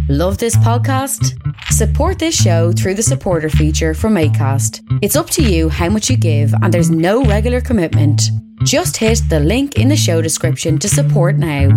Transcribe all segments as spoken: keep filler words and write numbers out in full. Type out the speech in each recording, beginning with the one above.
Love this podcast? Support this show through the supporter feature from Acast. It's up to you how much you give, and there's no regular commitment. Just hit the link in the show description to support now.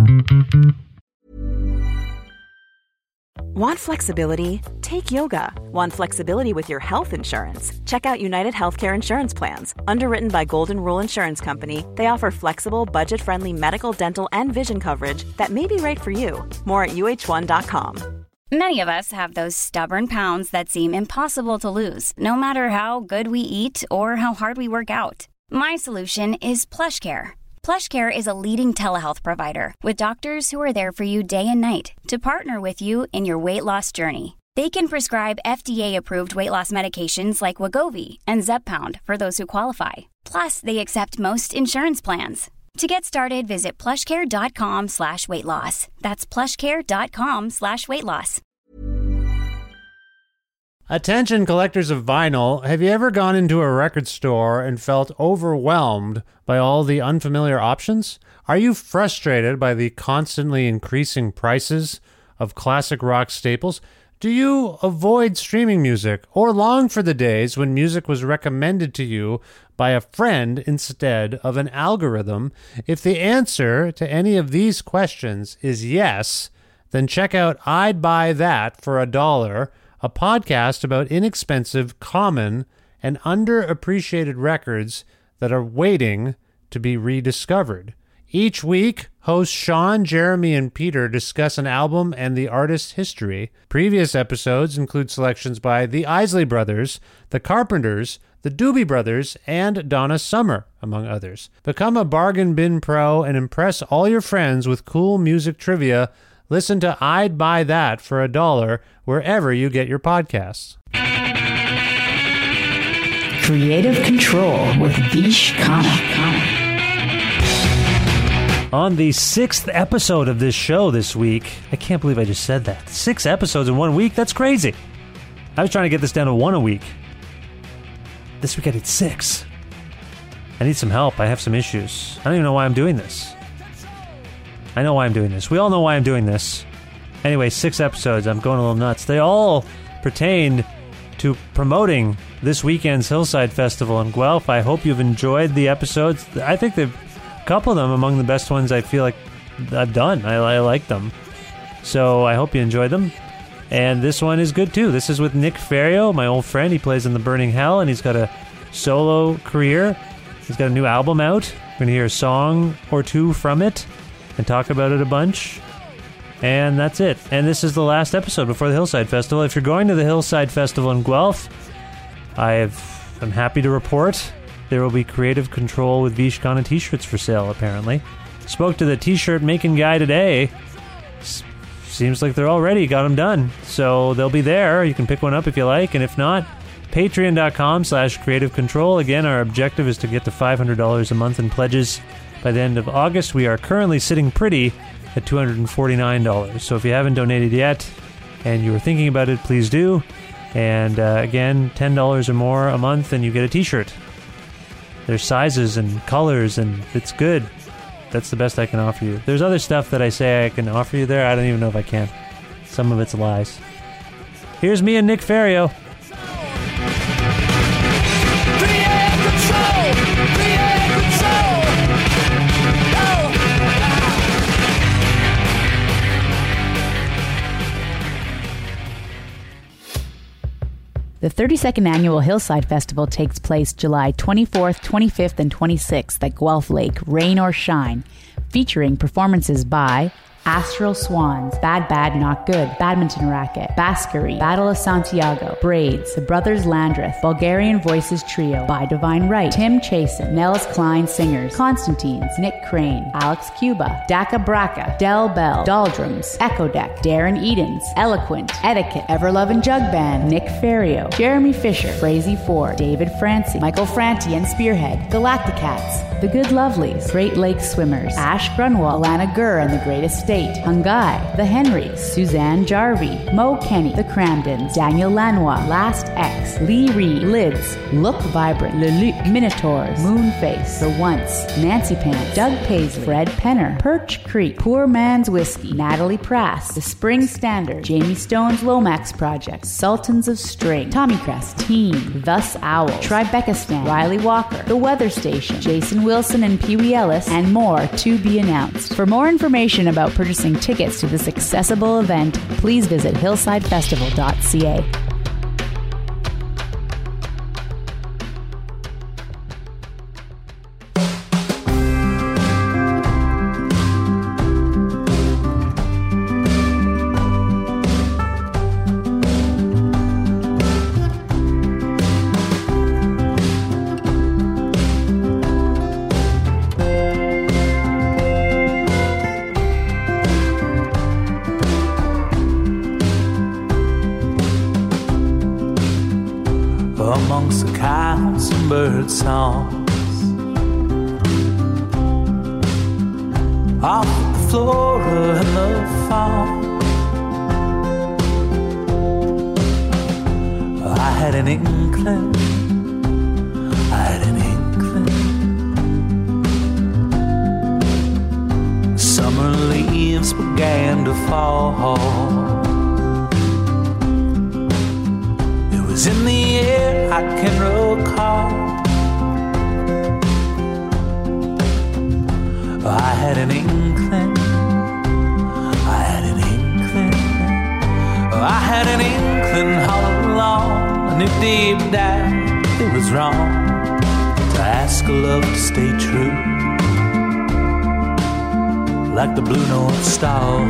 Want flexibility? Take yoga. Want flexibility with your health insurance? Check out United Healthcare Insurance Plans. Underwritten by Golden Rule Insurance Company, they offer flexible, budget-friendly medical, dental, and vision coverage that may be right for you. More at U H one dot com. Many of us have those stubborn pounds that seem impossible to lose, no matter how good we eat or how hard we work out. My solution is PlushCare. PlushCare is a leading telehealth provider with doctors who are there for you day and night to partner with you in your weight loss journey. They can prescribe F D A-approved weight loss medications like Wegovy and Zepbound for those who qualify. Plus, they accept most insurance plans. To get started, visit plushcare.com slash weight loss. That's plushcare.com slash weight loss. Attention collectors of vinyl, have you ever gone into a record store and felt overwhelmed by all the unfamiliar options? Are you frustrated by the constantly increasing prices of classic rock staples? Do you avoid streaming music or long for the days when music was recommended to you by a friend instead of an algorithm? If the answer to any of these questions is yes, then check out I'd Buy That for a Dollar, a podcast about inexpensive, common, and underappreciated records that are waiting to be rediscovered. Each week, hosts Sean, Jeremy, and Peter discuss an album and the artist's history. Previous episodes include selections by the Isley Brothers, the Carpenters, the Doobie Brothers, and Donna Summer, among others. Become a bargain bin pro and impress all your friends with cool music trivia. Listen to I'd Buy That for a Dollar wherever you get your podcasts. Creative Control with Vish Khanna. On the sixth episode of this show this week, I can't believe I just said that. Six episodes in one week? That's crazy. I was trying to get this down to one a week. This week I did six. I need some help. I have some issues. I don't even know why I'm doing this. I know why I'm doing this. We all know why I'm doing this. Anyway, six episodes. I'm going a little nuts. They all pertained to promoting this weekend's Hillside Festival in Guelph. I hope you've enjoyed the episodes. I think they've a couple of them among the best ones I feel like I've done. I, I like them. So I hope you enjoyed them. And this one is good too. This is with Nick Ferrio, my old friend. He plays in The Burning Hell, and he's got a solo career. He's got a new album out. We're going to hear a song or two from it and talk about it a bunch. And that's it. And this is the last episode before the Hillside Festival. If you're going to the Hillside Festival in Guelph, I have, I'm happy to report there will be Creative Control with Vish Khanna t-shirts for sale, apparently. Spoke to the t-shirt making guy today. S- seems like they're all ready, got them done. So they'll be there. You can pick one up if you like, and if not, patreon.com slash creative control. Again, our objective is to get to five hundred dollars a month in pledges by the end of August. We are currently sitting pretty at two hundred forty-nine dollars. So if you haven't donated yet and you were thinking about it, please do. And uh, again, ten dollars or more a month and you get a t-shirt. There's sizes and colors, and it's good. That's the best I can offer you. There's other stuff that I say I can offer you there. I don't even know if I can. Some of it's lies. Here's me and Nick Ferrio. The thirty-second Annual Hillside Festival takes place July twenty-fourth, twenty-fifth, and twenty-sixth at Guelph Lake, rain or shine, featuring performances by Astral Swans, Bad Bad Not Good, Badminton Racket, Baskery, Battle of Santiago, Braids, The Brothers Landreth, Bulgarian Voices Trio, By Divine Right, Tim Chasen, Nels Klein Singers, Constantines, Nick Crane, Alex Cuba, Daka Braka, Del Bell, Doldrums, Echo Deck, Darren Edens, Eloquent, Etiquette, Everlovin' Jug Band, Nick Ferrio, Jeremy Fisher, Frazee Ford, David Francie, Michael Franti and Spearhead, Galacticats, The Good Lovelies, Great Lakes Swimmers, Ash Grunwald, Alana Gurr and the Greatest State, Hungai, The Henrys, Suzanne Jarvie, Mo Kenny, The Cramdens, Daniel Lanois, Last X, Lee Reed, Lids, Look Vibrant, Leloup, Minotaurs, Moonface, The Once, Nancy Pants, Doug Paisley, Fred Penner, Perch Creek, Poor Man's Whiskey, Natalie Prass, The Spring Standard, Jamie Stone's Lomax Project, Sultans of String, Tommy Crest, Teen, Thus Owl, Tribeca Stand, Riley Walker, The Weather Station, Jason Wilson and Pee Wee Ellis, and more to be announced. For more information about purchasing tickets to this accessible event, please visit hillside festival dot c a. Amongst the cows and bird songs, off the flora and the fawn, I had an inkling, I had an inkling. Summer leaves began to fall. It was in the air, I can recall. I had an inkling, I had an inkling, I had an inkling all along. I knew deep down it was wrong to ask a love to stay true, like the blue North Star.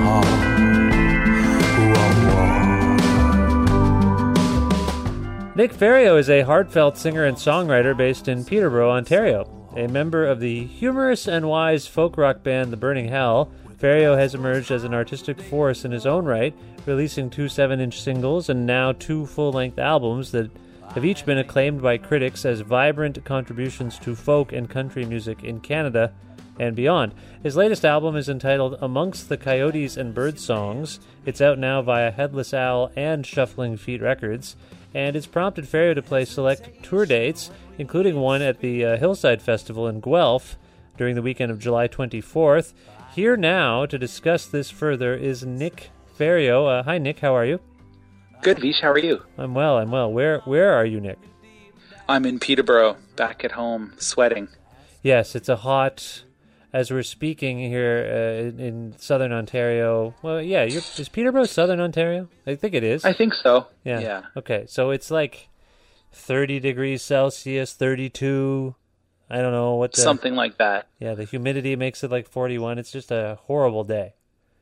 Nick Ferrio is a heartfelt singer and songwriter based in Peterborough, Ontario. A member of the humorous and wise folk rock band The Burning Hell, Ferrio has emerged as an artistic force in his own right, releasing two seven-inch singles and now two full-length albums that have each been acclaimed by critics as vibrant contributions to folk and country music in Canada and beyond. His latest album is entitled Amongst the Coyotes and Birdsongs. It's out now via Headless Owl and Shuffling Feet Records, and it's prompted Ferrio to play select tour dates, including one at the uh, Hillside Festival in Guelph during the weekend of July twenty-fourth. Here now to discuss this further is Nick Ferrio. Uh, hi, Nick. How are you? Good, Vish. How are you? I'm well. I'm well. Where Where are you, Nick? I'm in Peterborough, back at home, sweating. Yes, it's a hot. As we're speaking here uh, in, in southern Ontario, well, yeah, you're, is Peterborough southern Ontario? I think it is. I think so. Yeah. Yeah. Okay, so it's like thirty degrees Celsius, thirty-two. I don't know what the, something like that. Yeah, the humidity makes it like forty-one. It's just a horrible day.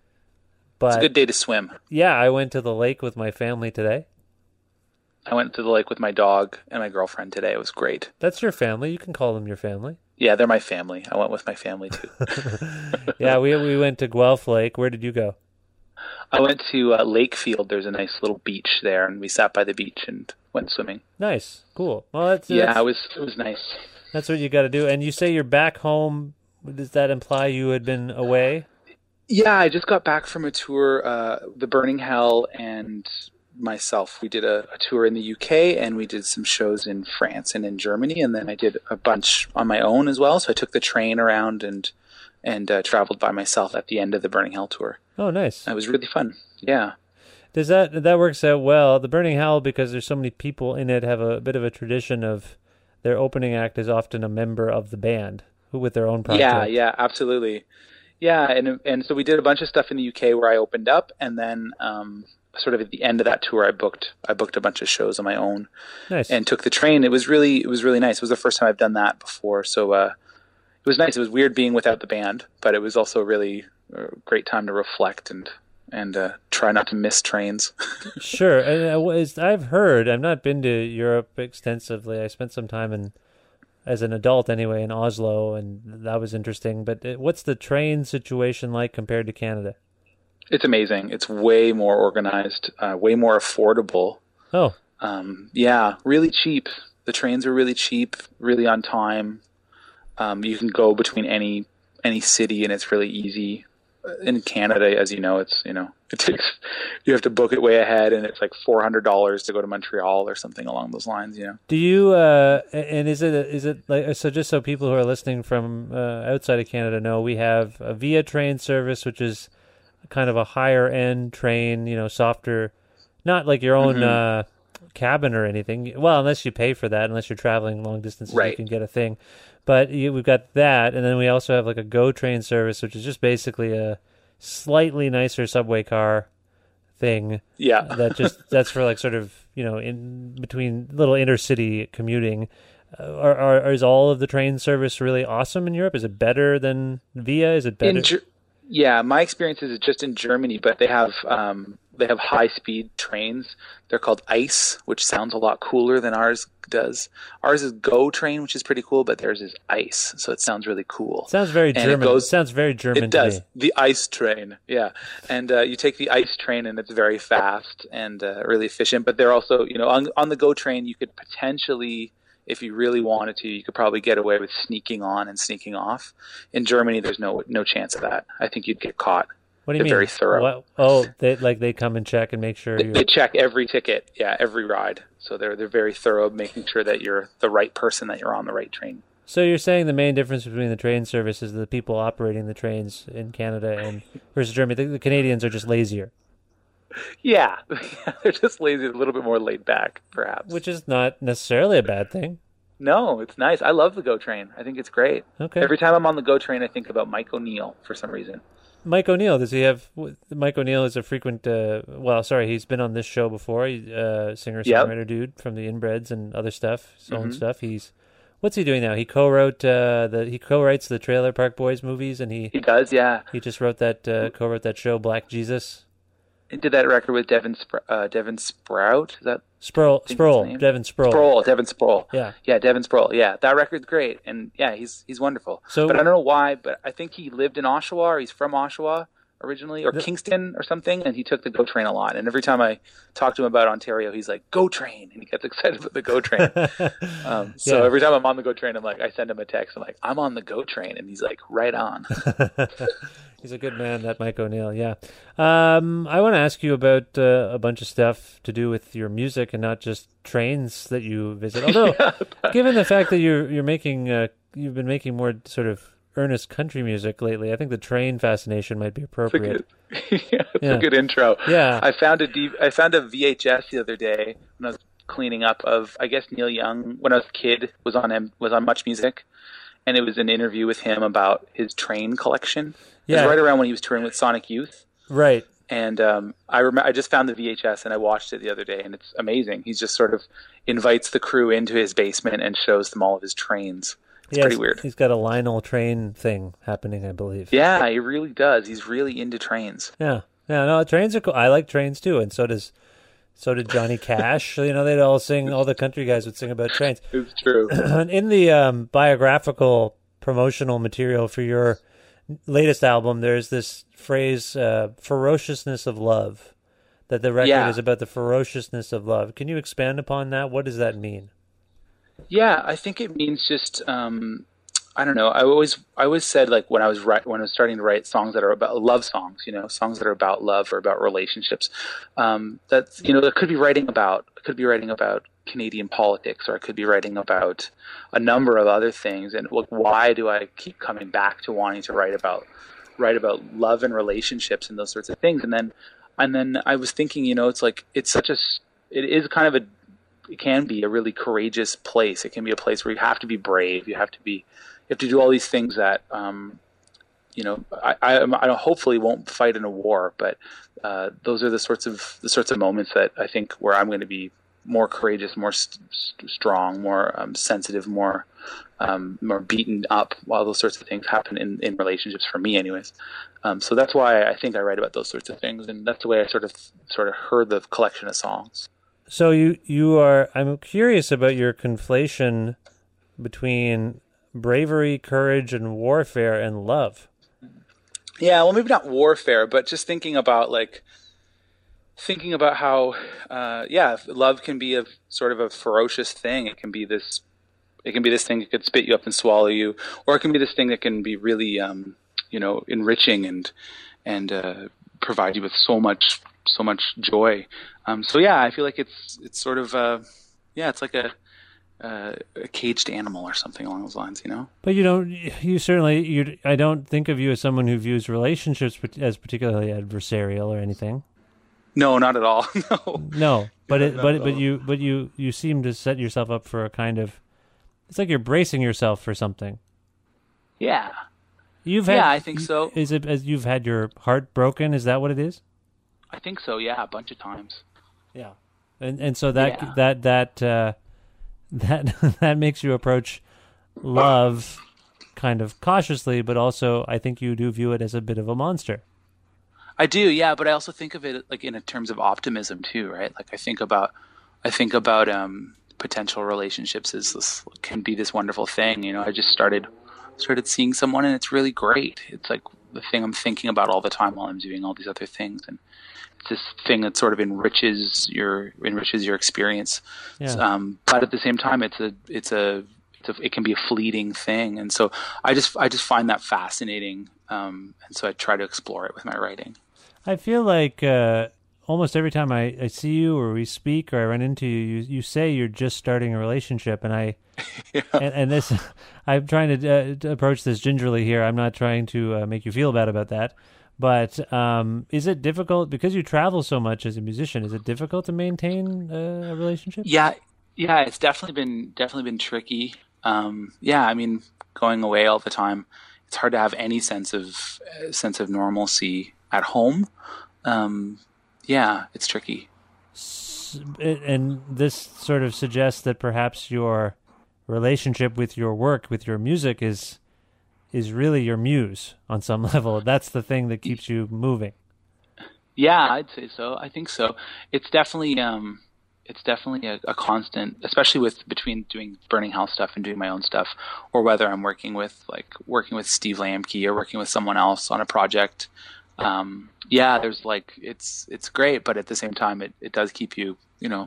But it's a good day to swim. Yeah, I went to the lake with my family today. I went to the lake with my dog and my girlfriend today. It was great. That's your family. You can call them your family. Yeah, they're my family. I went with my family, too. Yeah, we we went to Guelph Lake. Where did you go? I went to uh, Lakefield. There's a nice little beach there, and we sat by the beach and went swimming. Nice. Cool. Well, that's, yeah, that's, it was, it was nice. That's what you got to do. And you say you're back home. Does that imply you had been away? Yeah, I just got back from a tour, uh, The Burning Hell and myself. We did a, a tour in the U K, and we did some shows in France and in Germany, and then I did a bunch on my own as well. So I took the train around and and uh, traveled by myself at the end of the Burning Hell tour. Oh, nice. It was really fun. Yeah. Does that that works out well? The Burning Hell, because there's so many people in it, have a bit of a tradition of their opening act is often a member of the band who with their own project. Yeah, yeah, absolutely. Yeah, and and so we did a bunch of stuff in the U K where I opened up, and then um, sort of at the end of that tour, I booked I booked a bunch of shows on my own. Nice. And took the train. It was really it was really nice. It was the first time I've done that before, so uh, it was nice. It was weird being without the band, but it was also really a great time to reflect and and uh, try not to miss trains. Sure. And I've heard, I've not been to Europe extensively. I spent some time in, as an adult anyway, in Oslo, and that was interesting. But what's the train situation like compared to Canada? It's amazing. It's way more organized, uh, way more affordable. Oh. Um, yeah, really cheap. The trains are really cheap, really on time. Um, you can go between any any city, and it's really easy. in Canada, as you know, it's, you know, it takes, you have to book it way ahead, and it's like four hundred dollars to go to Montreal or something along those lines, you know. Do you, uh, and is it, is it like, so just so people who are listening from uh, outside of Canada know, we have a Via train service, which is kind of a higher end train, you know, softer, not like your own mm-hmm. uh, cabin or anything. Well, unless you pay for that, unless you're traveling long distances, right. You can get a thing. But you, we've got that, and then we also have like a Go train service, which is just basically a slightly nicer subway car thing. Yeah. that just that's for like sort of, you know, in between little intercity commuting. Uh, are, are is all of the train service really awesome in Europe? Is it better than Via? Is it better? In Ger- yeah, my experience is just in Germany, but they have um, they have high speed trains. They're called ICE, which sounds a lot cooler than ours does. Ours is Go train, which is pretty cool, but theirs is ICE, so it sounds really cool. Sounds very and German. It, goes, it sounds very German. It does. To me. The ICE train, yeah. And uh, you take the ICE train, and it's very fast and uh, really efficient. But they're also, you know, on on the Go train, you could potentially, if you really wanted to, you could probably get away with sneaking on and sneaking off. In Germany, there's no no chance of that. I think you'd get caught. What do you They're mean? Very thorough. What? Oh, they like they come and check and make sure They, you. they check every ticket, yeah, every ride. So they're they're very thorough, making sure that you're the right person, that you're on the right train. So you're saying the main difference between the train service is the people operating the trains in Canada and versus Germany. The, the Canadians are just lazier. Yeah, they're just lazy, a little bit more laid back, perhaps. Which is not necessarily a bad thing. No, it's nice. I love the Go train. I think it's great. Okay. Every time I'm on the Go train, I think about Mike O'Neill for some reason. Mike O'Neill, does he have... Mike O'Neill is a frequent... Uh, well, sorry, he's been on this show before. He's a singer-songwriter yep. dude from the Inbreds and other stuff, his own mm-hmm. stuff. He's... What's he doing now? He co-wrote uh, the... He co-writes the Trailer Park Boys movies, and he... He does, yeah. He just wrote that... Uh, co-wrote that show, Black Jesus. He did that record with Devin Spr- uh, Devin Sprout. Is that Sproul? Sproul. Devin Sproul. Sproul. Devin Sproul. Yeah. Yeah. Devin Sproul. Yeah. That record's great, and yeah, he's he's wonderful. So, but I don't know why. But I think he lived in Oshawa, or he's from Oshawa originally, or the, Kingston, or something. And he took the Go train a lot. And every time I talk to him about Ontario, he's like, "Go train," and he gets excited about the Go train. um, so yeah. every time I'm on the Go train, I'm like, I send him a text. I'm like, "I'm on the Go train," and he's like, "Right on." He's a good man, that Mike O'Neill, yeah. Um, I want to ask you about uh, a bunch of stuff to do with your music and not just trains that you visit. Although, yeah, given the fact that you're you're making, uh, you've been making more sort of earnest country music lately, I think the train fascination might be appropriate. It's a good, yeah, it's yeah. a good intro. Yeah, I found a D- I found a V H S the other day when I was cleaning up of, I guess Neil Young, when I was a kid, was on M- was on Much Music, and it was an interview with him about his train collection. Yeah. It was right around when he was touring with Sonic Youth. Right. And um, I rem- I just found the V H S and I watched it the other day, and it's amazing. He just sort of invites the crew into his basement and shows them all of his trains. It's yes, pretty weird. He's got a Lionel train thing happening, I believe. Yeah, he really does. He's really into trains. Yeah. Yeah, no, trains are cool. I like trains too, and so does so did Johnny Cash. You know, they'd all sing, all the country guys would sing about trains. It's true. In the um, biographical promotional material for your latest album, there's this phrase, uh, ferociousness of love, that the record yeah. is about the ferociousness of love. Can you expand upon that? What does that mean? Yeah, I think it means just, um, I don't know. I always, I always said, like, when I was write, when I was starting to write songs that are about love songs, you know, songs that are about love or about relationships, um, that, you know, that could be writing about, could be writing about Canadian politics, or I could be writing about a number of other things. And look, why do I keep coming back to wanting to write about write about love and relationships and those sorts of things? And then and then I was thinking, you know, it's like it's such a it is kind of a it can be a really courageous place. It can be a place where you have to be brave. You have to be you have to do all these things that um, you know I, I I hopefully won't fight in a war, but uh, those are the sorts of the sorts of moments that I think where I'm going to be more courageous, more st- st- strong, more um, sensitive, more um, more beaten up. While those sorts of things happen in, in relationships for me, anyways. Um, so that's why I think I write about those sorts of things, and that's the way I sort of sort of heard the collection of songs. So you you are. I'm curious about your conflation between bravery, courage, and warfare and love. Yeah, well, maybe not warfare, but just thinking about like. Thinking about how, uh, yeah, love can be a sort of a ferocious thing. It can be this, it can be this thing that could spit you up and swallow you, or it can be this thing that can be really, um, you know, enriching and and uh, provide you with so much so much joy. Um, so yeah, I feel like it's it's sort of uh, yeah, it's like a Uh, a caged animal or something along those lines, you know. But you don't. You certainly. You. I don't think of you as someone who views relationships as particularly adversarial or anything. No, not at all. no. No, but it, Not but at but all. you but you you seem to set yourself up for a kind of. It's like you're bracing yourself for something. Yeah. You've had. Yeah, I think so. Is it as you've had your heart broken? Is that what it is? I think so. Yeah, a bunch of times. Yeah, and and so that Yeah. that that. Uh, That that makes you approach love kind of cautiously, but also I think you do view it as a bit of a monster. I do, yeah, but I also think of it like in a terms of optimism too, right? Like I think about, I think about um, potential relationships as this can be this wonderful thing. You know, I just started started seeing someone, and it's really great. It's like the thing I'm thinking about all the time while I'm doing all these other things, and it's this thing that sort of enriches your enriches your experience. Yeah. Um, but at the same time, it's a it's a It's a, it can be a fleeting thing, and so I just I just find that fascinating, um, and so I try to explore it with my writing. I feel like uh, almost every time I, I see you or we speak or I run into you, you, you say you're just starting a relationship, and I Yeah. and, and this I'm trying to, uh, to approach this gingerly here. I'm not trying to uh, make you feel bad about that, but um, is it difficult because you travel so much as a musician? Is it difficult to maintain uh, a relationship? Yeah, yeah, it's definitely been definitely been tricky. Um, yeah, I mean, going away all the time, it's hard to have any sense of uh, sense of normalcy at home. Um, yeah, it's tricky. S- And this sort of suggests that perhaps your relationship with your work, with your music, is is really your muse on some level. That's the thing that keeps you moving. Yeah, I'd say so. I think so. It's definitely um, it's definitely a, a constant, especially with between doing Burning Hell stuff and doing my own stuff, or whether I'm working with like working with Steve Lamke or working with someone else on a project. Um, yeah, there's like it's it's great, but at the same time, it, it does keep you, you know,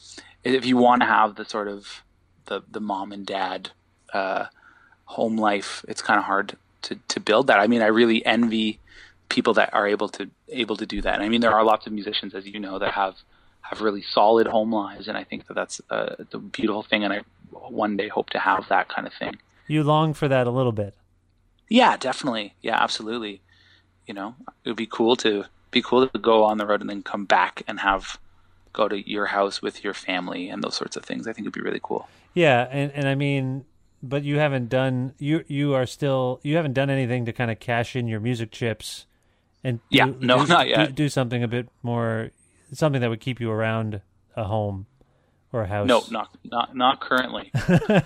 if you want to have the sort of the the mom and dad uh, home life, it's kind of hard to to build that. I mean, I really envy people that are able to able to do that. And I mean, there are lots of musicians, as you know, that have have really solid home lives, and I think that that's uh, the beautiful thing. And I one day hope to have that kind of thing. You long for that a little bit. Yeah, definitely. Yeah, absolutely. You know, it would be cool to be cool to go on the road and then come back and have go to your house with your family and those sorts of things. I think it'd be really cool. Yeah, and, and I mean, but you haven't done you you are still you haven't done anything to kind of cash in your music chips and do, Yeah, no, do, not do- yet. do something a bit more, something that would keep you around a home or a house. No, not not not currently.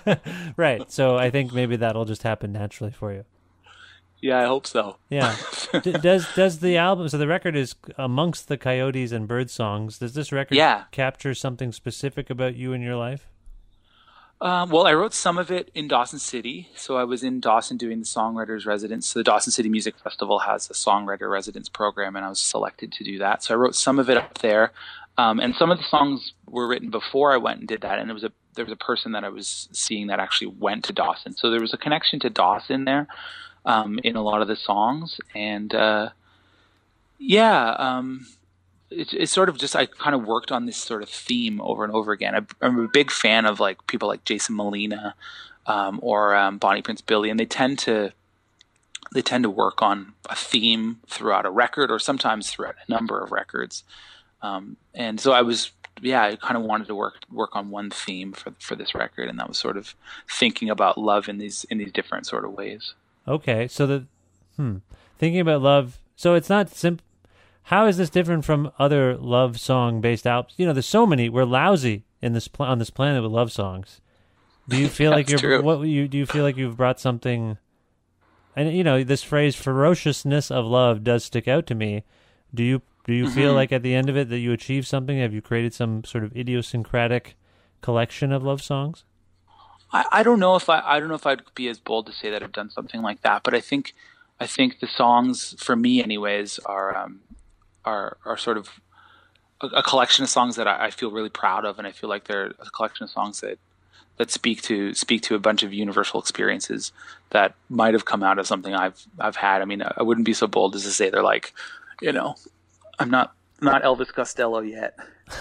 Right. So I think maybe that'll just happen naturally for you. Yeah, I hope so. Yeah. D- does does the album? So the record is amongst the Coyotes and Bird songs. Does this record Yeah. capture something specific about you and your life? Um, well, I wrote some of it in Dawson City. So I was in Dawson doing the songwriters residence. So the Dawson City Music Festival has a songwriter residence program, and I was selected to do that. So I wrote some of it up there, um, and some of the songs were written before I went and did that. And it was a there was a person that I was seeing that actually went to Dawson, so there was a connection to Dawson there um, in a lot of the songs. And uh, yeah. Um, It's, it's sort of just I kind of worked on this sort of theme over and over again. I, I'm a big fan of like people like Jason Molina um, or um, Bonnie Prince Billy, and they tend to they tend to work on a theme throughout a record, or sometimes throughout a number of records. Um, and so I was, yeah, I kind of wanted to work work on one theme for for this record, and that was sort of thinking about love in these in these different sort of ways. Okay, so the hmm, thinking about love. So it's not simple. How is this different from other love song based albums? You know, there's so many. We're lousy in this pl- on this planet with love songs. Do you feel like That's you're true. what you do you feel like you've brought something? And you know, this phrase "ferociousness of love" does stick out to me. Do you do you feel Mhm. like at the end of it that you achieved something? Have you created some sort of idiosyncratic collection of love songs? I, I don't know if I I don't know if I'd be as bold to say that I've done something like that, but I think I think the songs, for me anyways, are um, are are sort of a, a collection of songs that I, I feel really proud of, and I feel like they're a collection of songs that that speak to speak to a bunch of universal experiences that might have come out of something I've I've had. I mean, I wouldn't be so bold as to say they're like, you know, I'm not not Elvis Costello yet.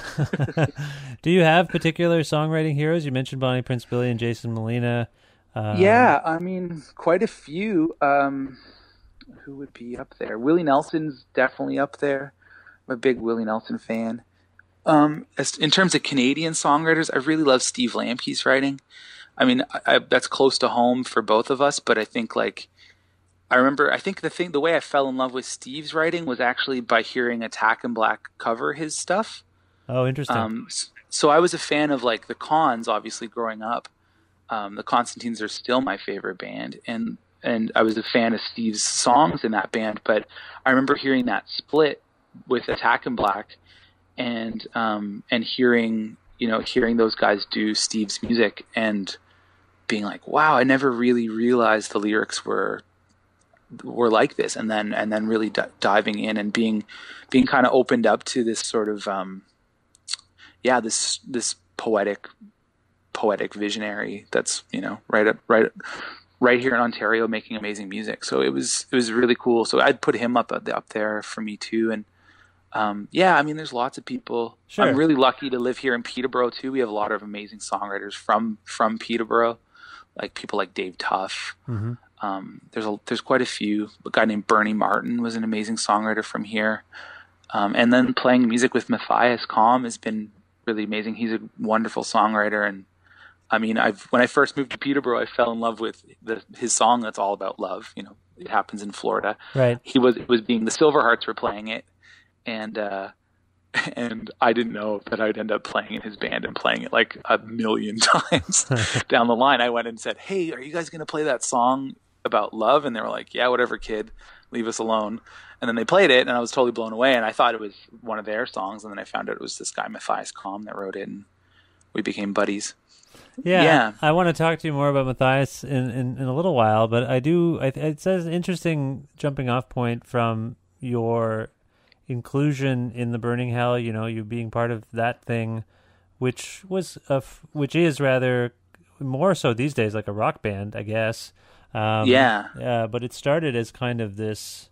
Do you have particular songwriting heroes? You mentioned Bonnie Prince Billy and Jason Molina. Um, yeah, I mean, quite a few. Um, who would be up there? Willie Nelson's definitely up there. I'm a big Willie Nelson fan. Um, as, in terms of Canadian songwriters, I really love Steve Lamke's writing. I mean, I, I, that's close to home for both of us, but I think like, I remember, I think the thing, the way I fell in love with Steve's writing was actually by hearing Attack in Black cover his stuff. Oh, interesting. Um, so I was a fan of like the Cons, obviously growing up. Um, the Constantines are still my favorite band, and and I was a fan of Steve's songs in that band. But I remember hearing that split with Attack in Black, and um, and hearing you know hearing those guys do Steve's music, and being like, wow, I never really realized the lyrics were were like this, and then and then really d- diving in and being being kind of opened up to this sort of um, yeah this this poetic. poetic visionary that's you know right up right right here in Ontario making amazing music. So it was it was really cool. So I'd put him up up there for me too. And um yeah I mean there's lots of people. Sure. I'm really lucky to live here in Peterborough too. We have a lot of amazing songwriters from from Peterborough, like people like Dave Tuff. Mm-hmm. um there's a there's quite a few. A guy named Bernie Martin was an amazing songwriter from here. Um and then playing music with Matthias Kalm has been really amazing. He's a wonderful songwriter. And I mean, I've when I first moved to Peterborough, I fell in love with the, his song that's all about love. You know, it happens in Florida. Right. He was it was being the Silverhearts were playing it, and uh, and I didn't know that I'd end up playing in his band and playing it like a million times down the line. I went and said, "Hey, are you guys going to play that song about love?" And they were like, "Yeah, whatever, kid, leave us alone." And then they played it, and I was totally blown away. And I thought it was one of their songs, and then I found out it was this guy Matthias Kalm that wrote it, and we became buddies. Yeah, yeah. I, I want to talk to you more about Matthias in, in, in a little while, but I do. I, it says an interesting jumping off point from your inclusion in the Burning Hell. You know, you being part of that thing, which was a, which is rather more so these days like a rock band, I guess. Um, yeah. Uh, but it started as kind of this.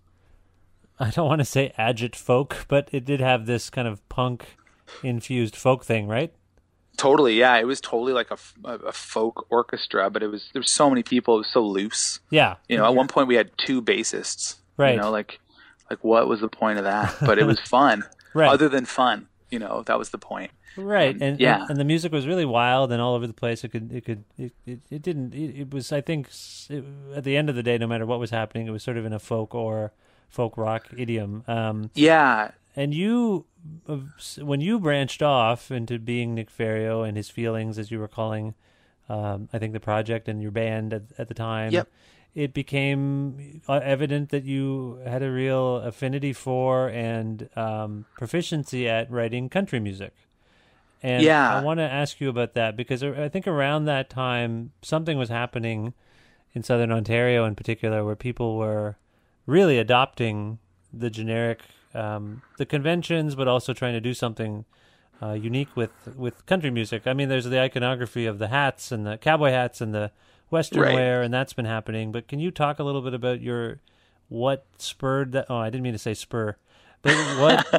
I don't want to say agit folk, but it did have this kind of punk infused folk thing, right? Totally, yeah. It was totally like a, a folk orchestra, but it was there were so many people. It was so loose. Yeah, you know. At one point, we had two bassists. Right. You know, like like what was the point of that? But it was fun. Right. Other than fun, you know, that was the point. Right. And, and yeah, and, and the music was really wild and all over the place. It could it could it it, it didn't. It, it was I think it, at the end of the day, no matter what was happening, it was sort of in a folk or folk rock idiom. Um, yeah. And you, when you branched off into being Nick Ferrio and his feelings, as you were calling, um, I think the project and your band at, at the time, yep. it became evident that you had a real affinity for and um, proficiency at writing country music. And yeah. I want to ask you about that because I think around that time, something was happening in Southern Ontario in particular where people were really adopting the generic Um, the conventions, but also trying to do something uh, unique with, with country music. I mean, there's the iconography of the hats and the cowboy hats and the Western right. wear, and that's been happening. But can you talk a little bit about your what spurred that? Oh, I didn't mean to say spur, but what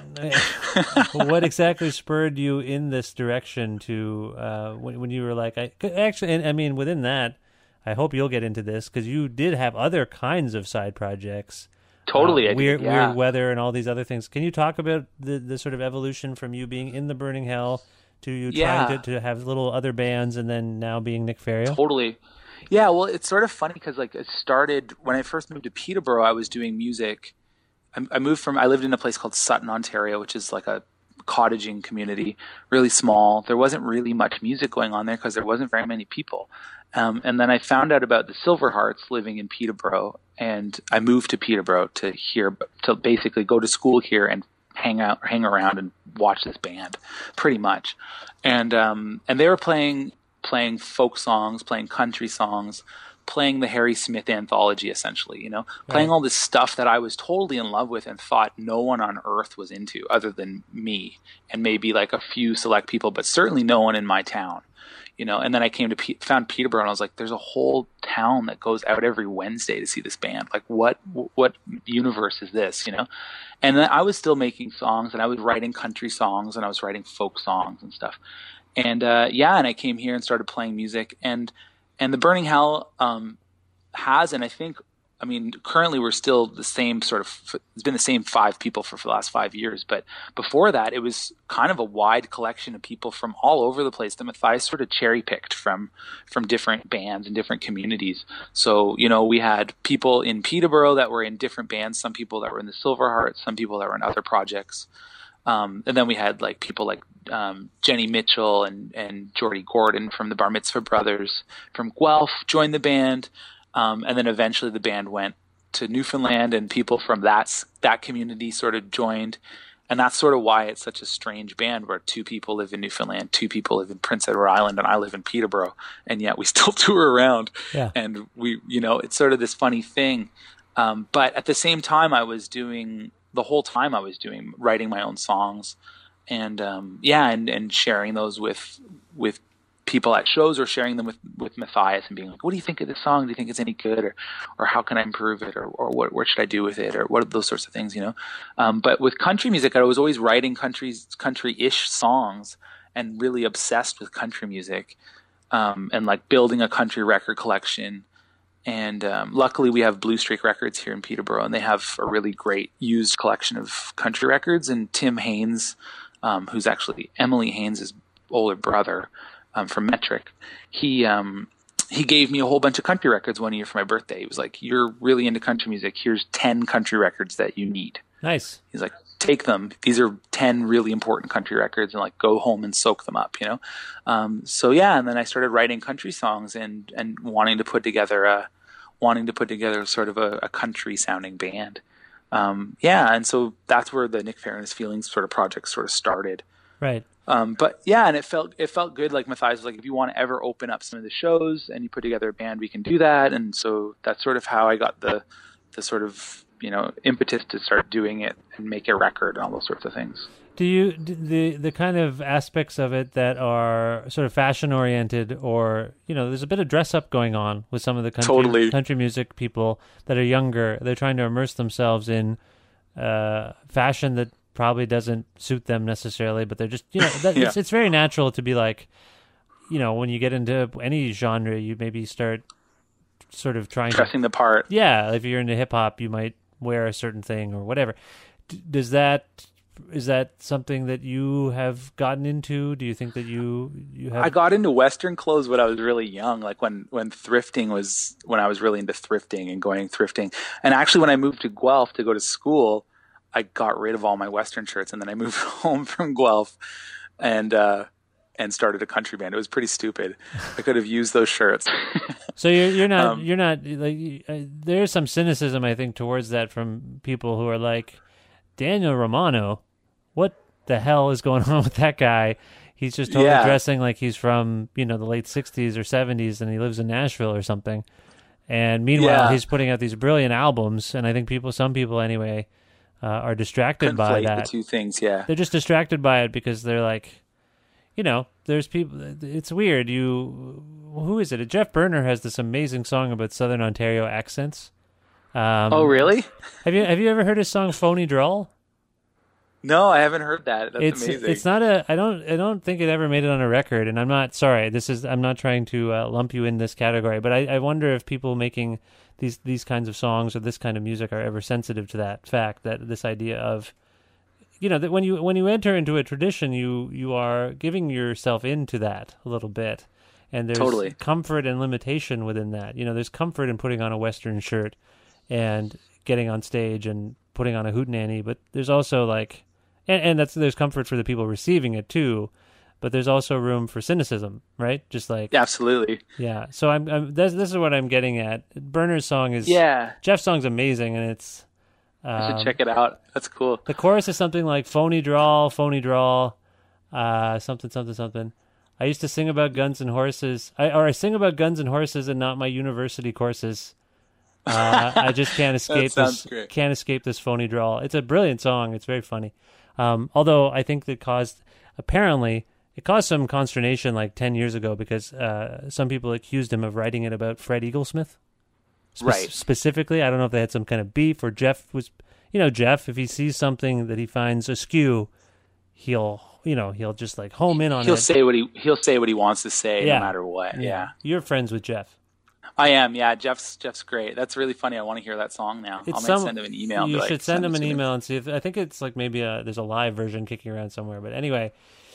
what exactly spurred you in this direction to uh, when when you were like, I actually, and I mean, within that, I hope you'll get into this because you did have other kinds of side projects. Totally, uh, I weird, did, yeah. weird weather and all these other things. Can you talk about the, the sort of evolution from you being in the Burning Hell to you yeah. trying to, to have little other bands and then now being Nick Ferrio? Totally. Yeah, well, it's sort of funny because like it started when I first moved to Peterborough. I was doing music. I, I moved from. I lived in a place called Sutton, Ontario, which is like a cottaging community, really small. There wasn't really much music going on there because there wasn't very many people. Um, and then I found out about the Silverhearts living in Peterborough, and I moved to Peterborough to hear, to basically go to school here and hang out, hang around, and watch this band, pretty much. And um, and they were playing playing folk songs, playing country songs, playing the Harry Smith anthology, essentially. You know, right. Playing all this stuff that I was totally in love with and thought no one on earth was into, other than me and maybe like a few select people, but certainly no one in my town. you know. And then I came to P- found Peterborough, and I was like, there's a whole town that goes out every Wednesday to see this band. Like, what what universe is this, you know? And then I was still making songs, and I was writing country songs, and I was writing folk songs and stuff. And uh, yeah, and I came here and started playing music, and and the Burning Hell um, has, and I think, I mean, currently we're still the same sort of, it's been the same five people for, for the last five years. But before that, it was kind of a wide collection of people from all over the place that Matthias sort of cherry picked from, from different bands and different communities. So, you know, we had people in Peterborough that were in different bands, some people that were in the Silverheart, some people that were in other projects. Um, and then we had like people like um, Jenny Mitchell and, and Jordy Gordon from the Bar Mitzvah Brothers from Guelph joined the band. Um, and then eventually the band went to Newfoundland, and people from that that community sort of joined. And that's sort of why it's such a strange band, where two people live in Newfoundland, two people live in Prince Edward Island, and I live in Peterborough, and yet we still tour around. Yeah. And we, you know, it's sort of this funny thing. Um, but at the same time, I was doing the whole time I was doing writing my own songs, and um, yeah, and, and sharing those with with. people at shows, or sharing them with, with Matthias and being like, what do you think of this song? Do you think it's any good? Or, or how can I improve it? Or, or what, what should I do with it? Or what are those sorts of things, you know? Um, but with country music, I was always writing countries, country-ish songs, and really obsessed with country music, um, and like building a country record collection. And um, luckily we have Blue Streak Records here in Peterborough, and they have a really great used collection of country records. And Tim Haynes, um, who's actually Emily Haynes' older brother, Um, from Metric, he um, he gave me a whole bunch of country records one year for my birthday. He was like, "You're really into country music. Here's ten country records that you need." Nice. He's like, "Take them. These are ten really important country records, and like go home and soak them up." You know. Um, so yeah, and then I started writing country songs and and wanting to put together a wanting to put together sort of a, a country sounding band. Um, yeah, and so that's where the Nick Fairness Feelings sort of project sort of started. Right. Um, but yeah, and it felt it felt good. Like Matthias was like, if you want to ever open up some of the shows and you put together a band, we can do that. And so that's sort of how I got the the sort of, you know, impetus to start doing it and make a record and all those sorts of things. Do you do the the kind of aspects of it that are sort of fashion oriented, or, you know, there's a bit of dress up going on with some of the country totally. country music people that are younger. They're trying to immerse themselves in uh, fashion that probably doesn't suit them necessarily, but they're just, you know, that, yeah. it's, it's very natural to be like, you know, when you get into any genre, you maybe start sort of trying dressing to, the part. Yeah, if you're into hip hop, you might wear a certain thing or whatever. D- does that is that something that you have gotten into? Do you think that you you have? I got into Western clothes when I was really young, like when when thrifting was when I was really into thrifting and going thrifting. And actually, when I moved to Guelph to go to school, I got rid of all my Western shirts, and then I moved home from Guelph and uh, and started a country band. It was pretty stupid. I could have used those shirts. So you're you're not um, you're not like uh, there's some cynicism, I think, towards that from people who are like, Daniel Romano, what the hell is going on with that guy? He's just totally yeah. dressing like he's from, you know, the late sixties or seventies, and he lives in Nashville or something. And meanwhile, yeah. he's putting out these brilliant albums, and I think people, some people anyway, Uh, are distracted Conflate by that. The two things, yeah. They're just distracted by it because they're like, you know, there's people. It's weird. You, who is it? Jeff Berner has this amazing song about Southern Ontario accents. Um, oh, really? Have you Have you ever heard his song "Phony Drawl"? No, I haven't heard that. That's it's, amazing. It's not a. I don't. I don't think it ever made it on a record. And I'm not sorry. This is. I'm not trying to uh, lump you in this category. But I, I wonder if people making these these kinds of songs or this kind of music are ever sensitive to that fact, that this idea of, you know, that when you when you enter into a tradition, you you are giving yourself into that a little bit, and there's totally. comfort and limitation within that. You know, there's comfort in putting on a Western shirt and getting on stage and putting on a hootenanny, but there's also like, and, and that's there's comfort for the people receiving it too. But there's also room for cynicism, right? Just like yeah, absolutely, yeah. So I'm, I'm this, this is what I'm getting at. Berner's song is yeah. Jeff's song's amazing, and it's. Um, I should check it out. That's cool. The chorus is something like "phony drawl, phony drawl," uh, something, something, something. I used to sing about guns and horses, I, or I sing about guns and horses, and not my university courses. Uh, I just can't escape this. Great. Can't escape this phony drawl. It's a brilliant song. It's very funny. Um, although I think that caused apparently. it caused some consternation like ten years ago because uh, some people accused him of writing it about Fred Eaglesmith. Spe- right. Specifically, I don't know if they had some kind of beef or Jeff was, you know, Jeff, if he sees something that he finds askew, he'll, you know, he'll just like home in on he'll it. Say what he, he'll say what he wants to say yeah. no matter what. Yeah. yeah. You're friends with Jeff. I am. Yeah. Jeff's, Jeff's great. That's really funny. I want to hear that song now. It's I'll some, send him an email. And you be should like, send, send him an me. email and see if, I think it's like maybe a, there's a live version kicking around somewhere. But anyway,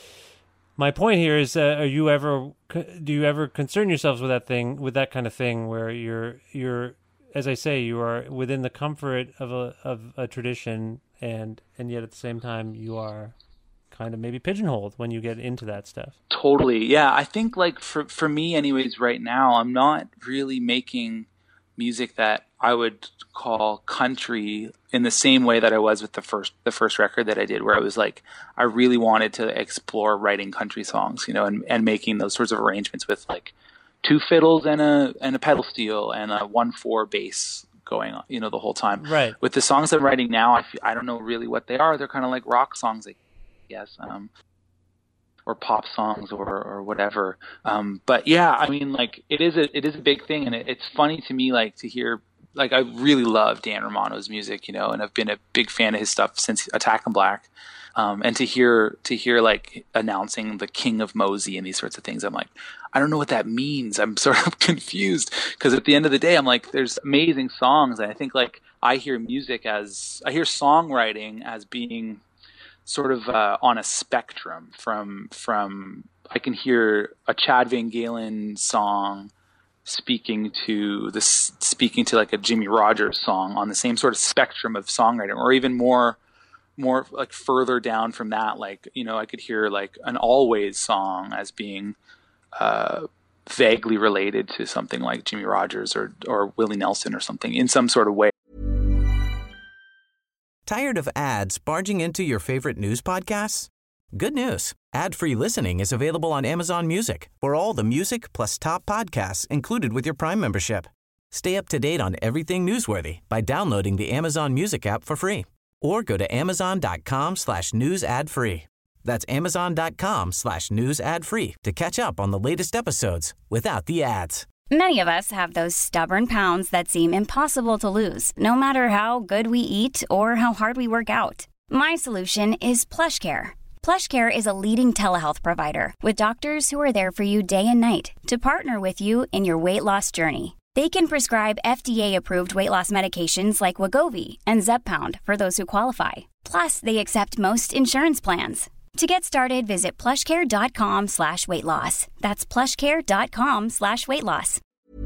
my point here is, uh, are you ever, do you ever concern yourselves with that thing, with that kind of thing where you're, you're, as I say, you are within the comfort of a of a tradition, and and yet at the same time you are kind of maybe pigeonholed when you get into that stuff. Totally, yeah. I think like for for me, anyways, right now, I'm not really making music that I would call country in the same way that I was with the first the first record that I did, where I was like, I really wanted to explore writing country songs, you know, and and making those sorts of arrangements with like two fiddles and a and a pedal steel and a one four bass going on, you know, the whole time. Right. With the songs I'm writing now, I feel, I don't know really what they are. They're kind of like rock songs, I guess, um, or pop songs or or whatever. Um, but yeah, I mean, like it is a it is a big thing, and it, it's funny to me, like to hear. Like I really love Dan Romano's music, you know, and I've been a big fan of his stuff since Attack and Black. Um, and to hear to hear like announcing the King of Mosey and these sorts of things, I'm like, I don't know what that means. I'm sort of confused because at the end of the day, I'm like, there's amazing songs, and I think like I hear music as I hear songwriting as being sort of uh, on a spectrum. From from I can hear a Chad Van Galen song speaking to this speaking to like a Jimmy Rogers song on the same sort of spectrum of songwriting, or even more. more like further down from that, like, you know, I could hear like an Always song as being uh, vaguely related to something like Jimmy Rogers or, or Willie Nelson or something in some sort of way. Tired of ads barging into your favorite news podcasts? Good news. Ad-free listening is available on Amazon Music for all the music plus top podcasts included with your Prime membership. Stay up to date on everything newsworthy by downloading the Amazon Music app for free. Or go to amazon.com slash news ad free. That's amazon.com slash news ad free to catch up on the latest episodes without the ads. Many of us have those stubborn pounds that seem impossible to lose, no matter how good we eat or how hard we work out. My solution is PlushCare. PlushCare is a leading telehealth provider with doctors who are there for you day and night to partner with you in your weight loss journey. They can prescribe F D A-approved weight loss medications like Wegovy and Zepbound for those who qualify. Plus, they accept most insurance plans. To get started, visit plushcare.com slash weight loss. That's plushcare.com slash weight loss.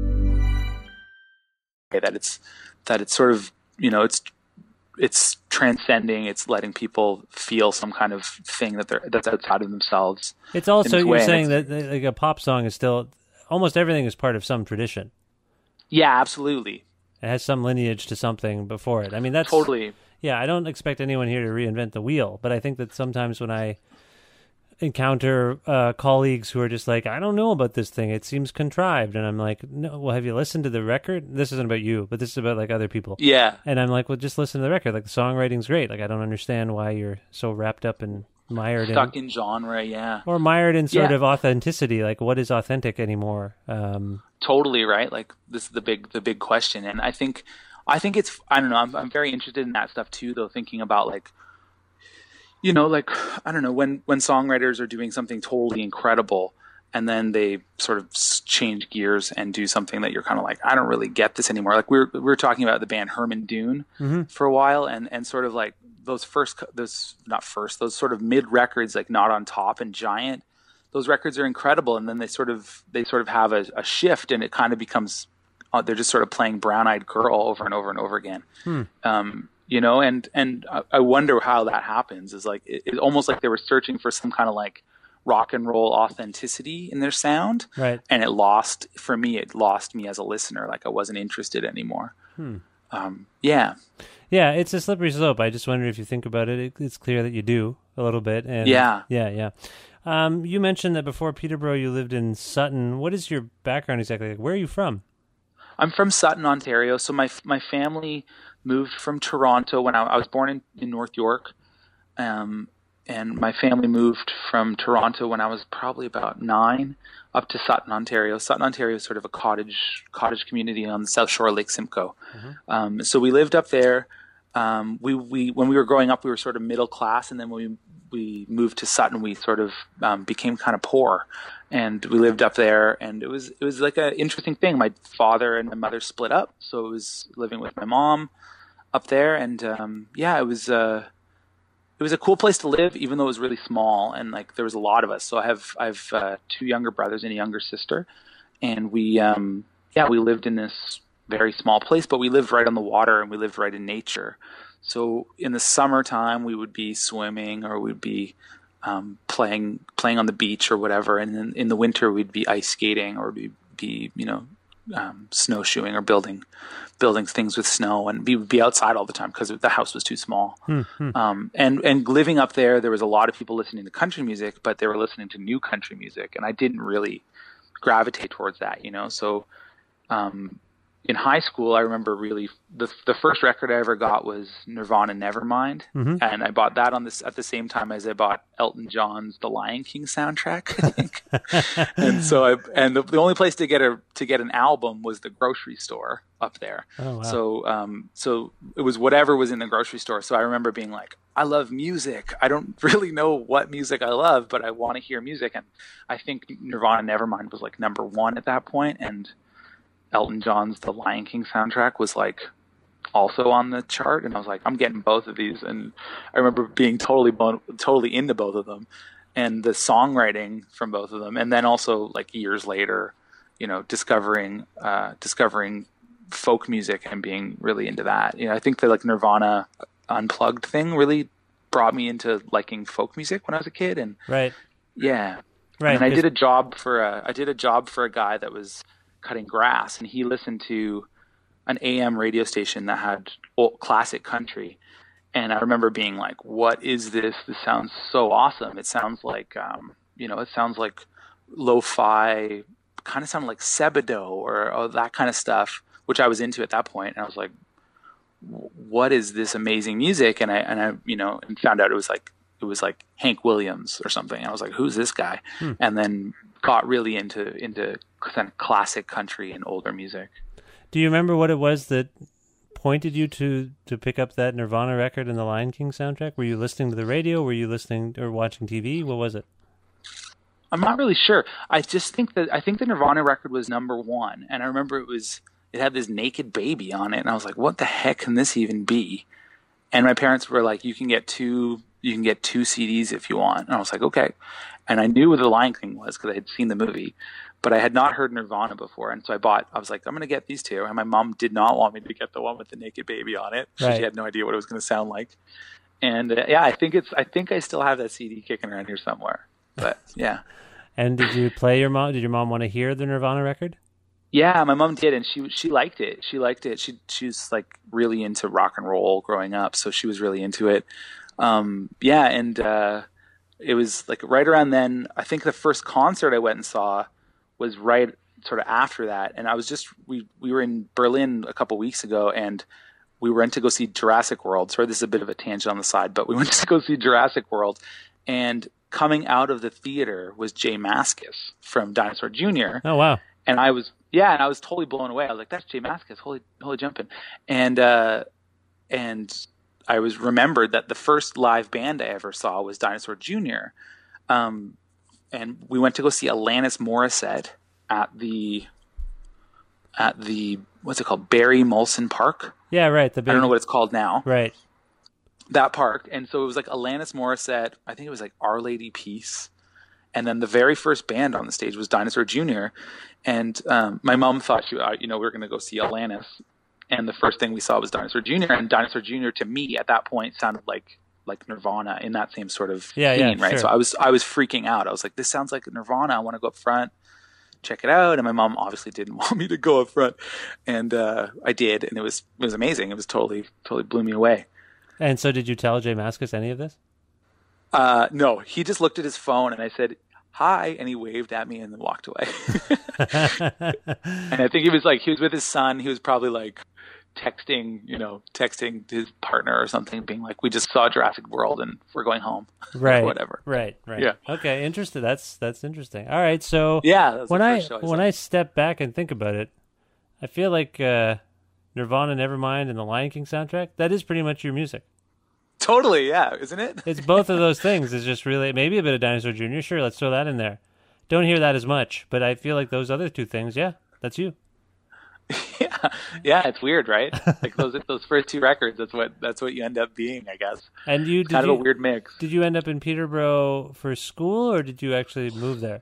That it's that it's sort of, you know, it's it's transcending. It's letting people feel some kind of thing that they're that's outside of themselves. It's also you're way. saying that like a pop song is still almost everything is part of some tradition. Yeah, absolutely. It has some lineage to something before it. I mean, that's totally. Yeah, I don't expect anyone here to reinvent the wheel, but I think that sometimes when I encounter uh, colleagues who are just like, I don't know about this thing, it seems contrived, and I'm like, no, well, have you listened to the record? This isn't about you, but this is about like other people. Yeah. And I'm like, well, just listen to the record. Like the songwriting's great. Like I don't understand why you're so wrapped up and mired stuck in, in genre, yeah, or mired in sort yeah. of authenticity. Like what is authentic anymore? Um, totally right. Like this is the big the big question, and I think I think it's I don't know. I'm I'm very interested in that stuff too, though. Thinking about like, you know, like I don't know when when songwriters are doing something totally incredible, and then they sort of change gears and do something that you're kind of like, I don't really get this anymore. Like we were we were talking about the band Herman Dune mm-hmm. for a while, and and sort of like those first those not first those sort of mid records, like Not on Top and Giant. Those records are incredible, and then they sort of they sort of have a, a shift, and it kind of becomes uh, they're just sort of playing Brown Eyed Girl over and over and over again. Hmm. Um, you know, and and I, I wonder how that happens. Is like it, it's almost like they were searching for some kind of like rock and roll authenticity in their sound, right? And it lost for me. It lost me as a listener. Like I wasn't interested anymore. Hmm. Um, yeah. Yeah, it's a slippery slope. I just wonder if you think about it, it it's clear that you do a little bit. And yeah. Yeah, yeah. Um, you mentioned that before Peterborough you lived in Sutton. What is your background exactly? Like, where are you from? I'm from Sutton, Ontario. So my my family moved from Toronto when I, I was born in, in North York. Um, and my family moved from Toronto when I was probably about nine up to Sutton, Ontario. Sutton, Ontario is sort of a cottage cottage community on the south shore of Lake Simcoe. Mm-hmm. Um, so we lived up there. Um, we, we when we were growing up, we were sort of middle class, and then when we we moved to Sutton, we sort of um, became kind of poor, and we lived up there. And it was it was like an interesting thing. My father and my mother split up, so I was living with my mom up there, and um, yeah, it was uh, it was a cool place to live, even though it was really small, and like there was a lot of us. So I have I have uh, two younger brothers and a younger sister, and we um, yeah we lived in this very small place, but we lived right on the water and we lived right in nature. So in the summertime, we would be swimming or we'd be um, playing playing on the beach or whatever, and then in the winter we'd be ice skating or we'd be you know um, snowshoeing or building building things with snow, and we would be outside all the time because the house was too small. Mm-hmm. Um, and and living up there, there was a lot of people listening to country music, but they were listening to new country music, and I didn't really gravitate towards that, you know. So um, in high school, I remember really the the first record I ever got was Nirvana Nevermind, mm-hmm. and I bought that on this at the same time as I bought Elton John's The Lion King soundtrack, I think. and so I and the, the only place to get a to get an album was the grocery store up there. Oh, wow. So um so it was whatever was in the grocery store. So I remember being like, I love music. I don't really know what music I love, but I want to hear music. And I think Nirvana Nevermind was like number one at that point, and Elton John's The Lion King soundtrack was like also on the chart, and I was like, I'm getting both of these. And I remember being totally blown, totally into both of them, and the songwriting from both of them. And then also like years later, you know, discovering uh, discovering folk music and being really into that. You know, I think the like Nirvana Unplugged thing really brought me into liking folk music when I was a kid. And right, yeah, right. And I did a job for a I did a job for a guy that was cutting grass, and he listened to an A M radio station that had old classic country, and I remember being like, what is this? This sounds so awesome. It sounds like um you know it sounds like lo-fi, kind of sounded like Sebadoh or, or that kind of stuff, which I was into at that point. And I was like, what is this amazing music? And I and I you know and found out it was like it was like Hank Williams or something. And I was like, who's this guy? Hmm. And then got really into into kind of classic country and older music. Do you remember what it was that pointed you to to pick up that Nirvana record and the Lion King soundtrack? Were you listening to the radio? Were you listening or watching T V? What was it? I'm not really sure. I just think that I think the Nirvana record was number one, and I remember it was it had this naked baby on it, and I was like, what the heck can this even be? And my parents were like, you can get two you can get two C Ds if you want. And I was like, okay. And I knew what The Lion King was because I had seen the movie, but I had not heard Nirvana before. And so I bought, I was like, I'm going to get these two. And my mom did not want me to get the one with the naked baby on it. Right. She had no idea what it was going to sound like. And uh, yeah, I think it's, I think I still have that C D kicking around here somewhere, but yeah. And did you play your mom? Did your mom want to hear the Nirvana record? Yeah, my mom did. And she, she liked it. She liked it. She, she was like really into rock and roll growing up. So she was really into it. Um, yeah. And, uh, it was like right around then. I think the first concert I went and saw was right sort of after that. And I was just, we, we were in Berlin a couple weeks ago, and we went to go see Jurassic World. Sorry, this is a bit of a tangent on the side, but we went to go see Jurassic World, and coming out of the theater was Jay Mascis from Dinosaur Junior Oh, wow. And I was, yeah, and I was totally blown away. I was like, that's Jay Mascis. Holy, holy jumping. And, uh, and, I was remembered that the first live band I ever saw was Dinosaur Junior Um, and we went to go see Alanis Morissette at the, at the, what's it called? Barry Molson Park. Yeah, right. The big, I don't know what it's called now. Right. That park. And so it was like Alanis Morissette. I think it was like Our Lady Peace. And then the very first band on the stage was Dinosaur Junior And um, my mom thought, she, uh, you know, we were going to go see Alanis. And the first thing we saw was Dinosaur Junior And Dinosaur Junior to me at that point sounded like like Nirvana in that same sort of yeah, theme, yeah, right? Sure. So I was I was freaking out. I was like, this sounds like Nirvana. I want to go up front, check it out. And my mom obviously didn't want me to go up front, and uh, I did, and it was it was amazing. It was totally totally blew me away. And so, did you tell Jay Mascis any of this? Uh, no, he just looked at his phone, and I said, hi, and he waved at me and then walked away. And I think he was like, he was with his son. He was probably like texting, you know, texting his partner or something, being like, "We just saw Jurassic World and we're going home," right? or whatever. Right. Right. Yeah. Okay. Interesting. That's that's interesting. All right. So yeah, when I when I step back and think about it, I feel like uh, Nirvana, Nevermind, and the Lion King soundtrack, that is pretty much your music. Totally. Yeah. Isn't it? It's both of those things. It's just really maybe a bit of Dinosaur Junior Sure, let's throw that in there. Don't hear that as much, but I feel like those other two things, yeah, that's you. yeah, yeah, it's weird, right? Like those those first two records, that's what that's what you end up being, I guess. And you it's did kind you, of a weird mix. Did you end up in Peterborough for school, or did you actually move there?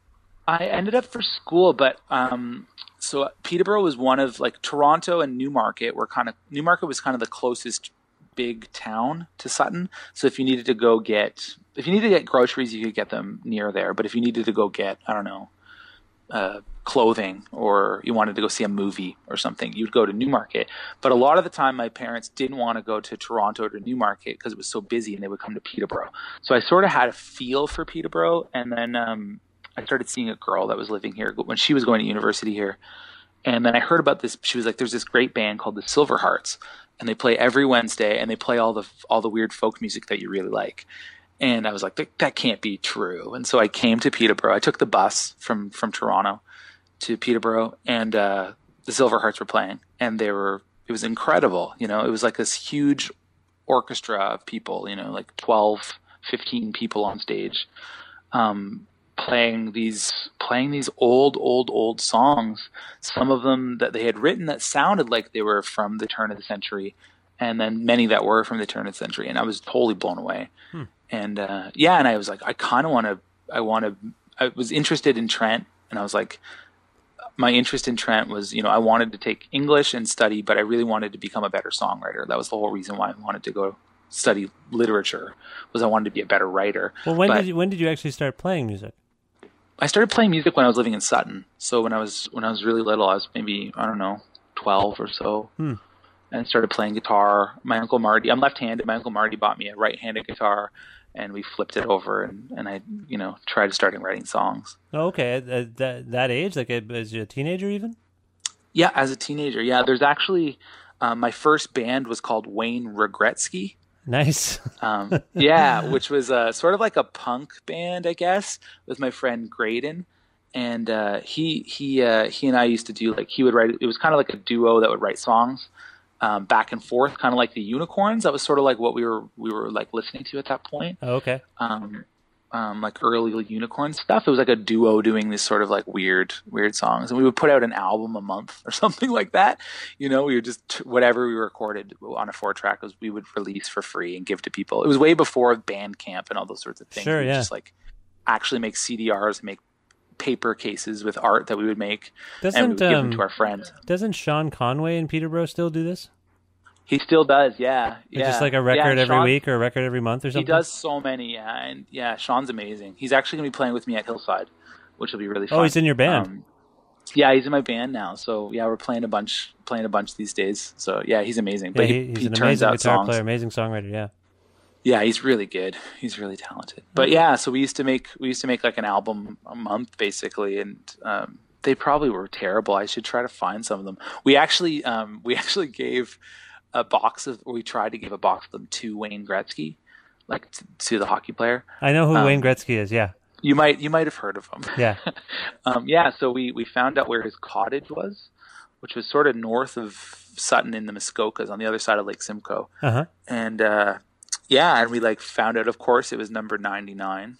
I ended up for school, but um, so Peterborough was one of like Toronto and Newmarket were kind of Newmarket was kind of the closest big town to Sutton. So if you needed to go get if you needed to get groceries, you could get them near there. But if you needed to go get, I don't know, uh, clothing, or you wanted to go see a movie or something, you'd go to Newmarket. But a lot of the time, my parents didn't want to go to Toronto to Newmarket because it was so busy, and they would come to Peterborough. So I sort of had a feel for Peterborough, and then um, I started seeing a girl that was living here when she was going to university here. And then I heard about this. She was like, "There's this great band called the Silver Hearts, and they play every Wednesday, and they play all the all the weird folk music that you really like." And I was like, that, that can't be true. And so I came to Peterborough. I took the bus from, from Toronto to Peterborough, and uh, the Silver Hearts were playing. And they were, it was incredible. You know, it was like this huge orchestra of people, you know, like twelve, fifteen people on stage, um, playing these, playing these old, old, old songs. Some of them that they had written that sounded like they were from the turn of the century, and then many that were from the turn of the century. And I was totally blown away. Hmm. And uh, yeah, and I was like, I kind of want to, I want to, I was interested in Trent, and I was like, my interest in Trent was, you know, I wanted to take English and study, but I really wanted to become a better songwriter. That was the whole reason why I wanted to go study literature, was I wanted to be a better writer. Well, when but did you, when did you actually start playing music? I started playing music when I was living in Sutton. So when I was, when I was really little, I was maybe, I don't know, twelve or so. Hmm. And started playing guitar. My Uncle Marty, I'm left-handed. My Uncle Marty bought me a right-handed guitar, and we flipped it over, and, and I, you know, tried starting writing songs. Oh, okay. At, at that, that age, like a, as a teenager even? Yeah, as a teenager. Yeah, there's actually, um, my first band was called Wayne Regretsky. Nice. um, yeah, which was uh, sort of like a punk band, I guess, with my friend Graydon. And uh, he he uh, he and I used to do, like, he would write, it was kind of like a duo that would write songs. Um, back and forth, kind of like the Unicorns. That was sort of like what we were we were like listening to at that point. Oh, okay. Um, um, like early Unicorn stuff. It was like a duo doing this sort of like weird weird songs, and we would put out an album a month or something like that. You know, we would just whatever we recorded on a four track was we would release for free and give to people. It was way before Bandcamp and all those sorts of things. Sure, we would yeah. Just like actually make C D Rs, make paper cases with art that we would make, doesn't, and we would give um, them to our friends. Doesn't Sean Conway in Peterborough still do this? He still does, yeah. yeah. Just like a record yeah, every Sean, week or a record every month or something? He does so many, yeah. And yeah, Sean's amazing. He's actually going to be playing with me at Hillside, which will be really fun. Oh, he's in your band? Um, yeah, he's in my band now. So yeah, we're playing a bunch playing a bunch these days. So yeah, he's amazing. Yeah, but he, he, he's he an turns amazing out guitar songs. player, amazing songwriter, yeah. Yeah, he's really good. He's really talented. But yeah, so we used to make we used to make like an album a month basically, and um, they probably were terrible. I should try to find some of them. We actually um, we actually gave a box of, or we tried to give a box of them to Wayne Gretzky, like to, to the hockey player. I know who um, Wayne Gretzky is, yeah. You might you might have heard of him. Yeah. um, yeah, so we, we found out where his cottage was, which was sort of north of Sutton in the Muskokas on the other side of Lake Simcoe. Uh-huh. And uh, yeah, and we like found out, of course, it was number ninety-nine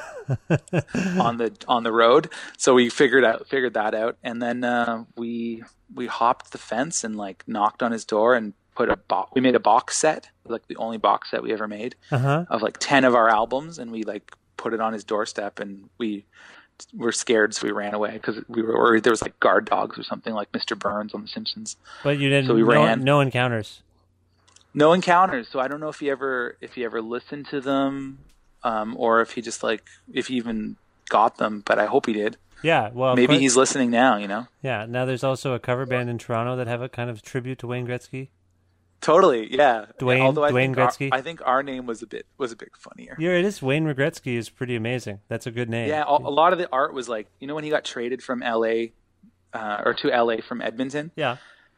on the on the road. So we figured out figured that out, and then uh, we we hopped the fence and like knocked on his door and put a bo- we made a box set, like the only box set we ever made, uh-huh. of like ten of our albums, and we like put it on his doorstep, and we were scared, so we ran away because we were worried there was like guard dogs or something like Mister Burns on The Simpsons. But you didn't. So we no, ran. No encounters. No encounters. So I don't know if he ever if he ever listened to them, um, or if he just like if he even got them. But I hope he did. Yeah. Well, maybe but, he's listening now. You know. Yeah. Now there's also a cover band in Toronto that have a kind of tribute to Wayne Gretzky. Totally, yeah. Dwayne, yeah, although I Dwayne think Gretzky. Our, I think our name was a bit was a bit funnier. Yeah, it is. Wayne Gretzky is pretty amazing. That's a good name. Yeah, a, a lot of the art was like, you know, when he got traded from L A uh, or to L A from Edmonton. Yeah.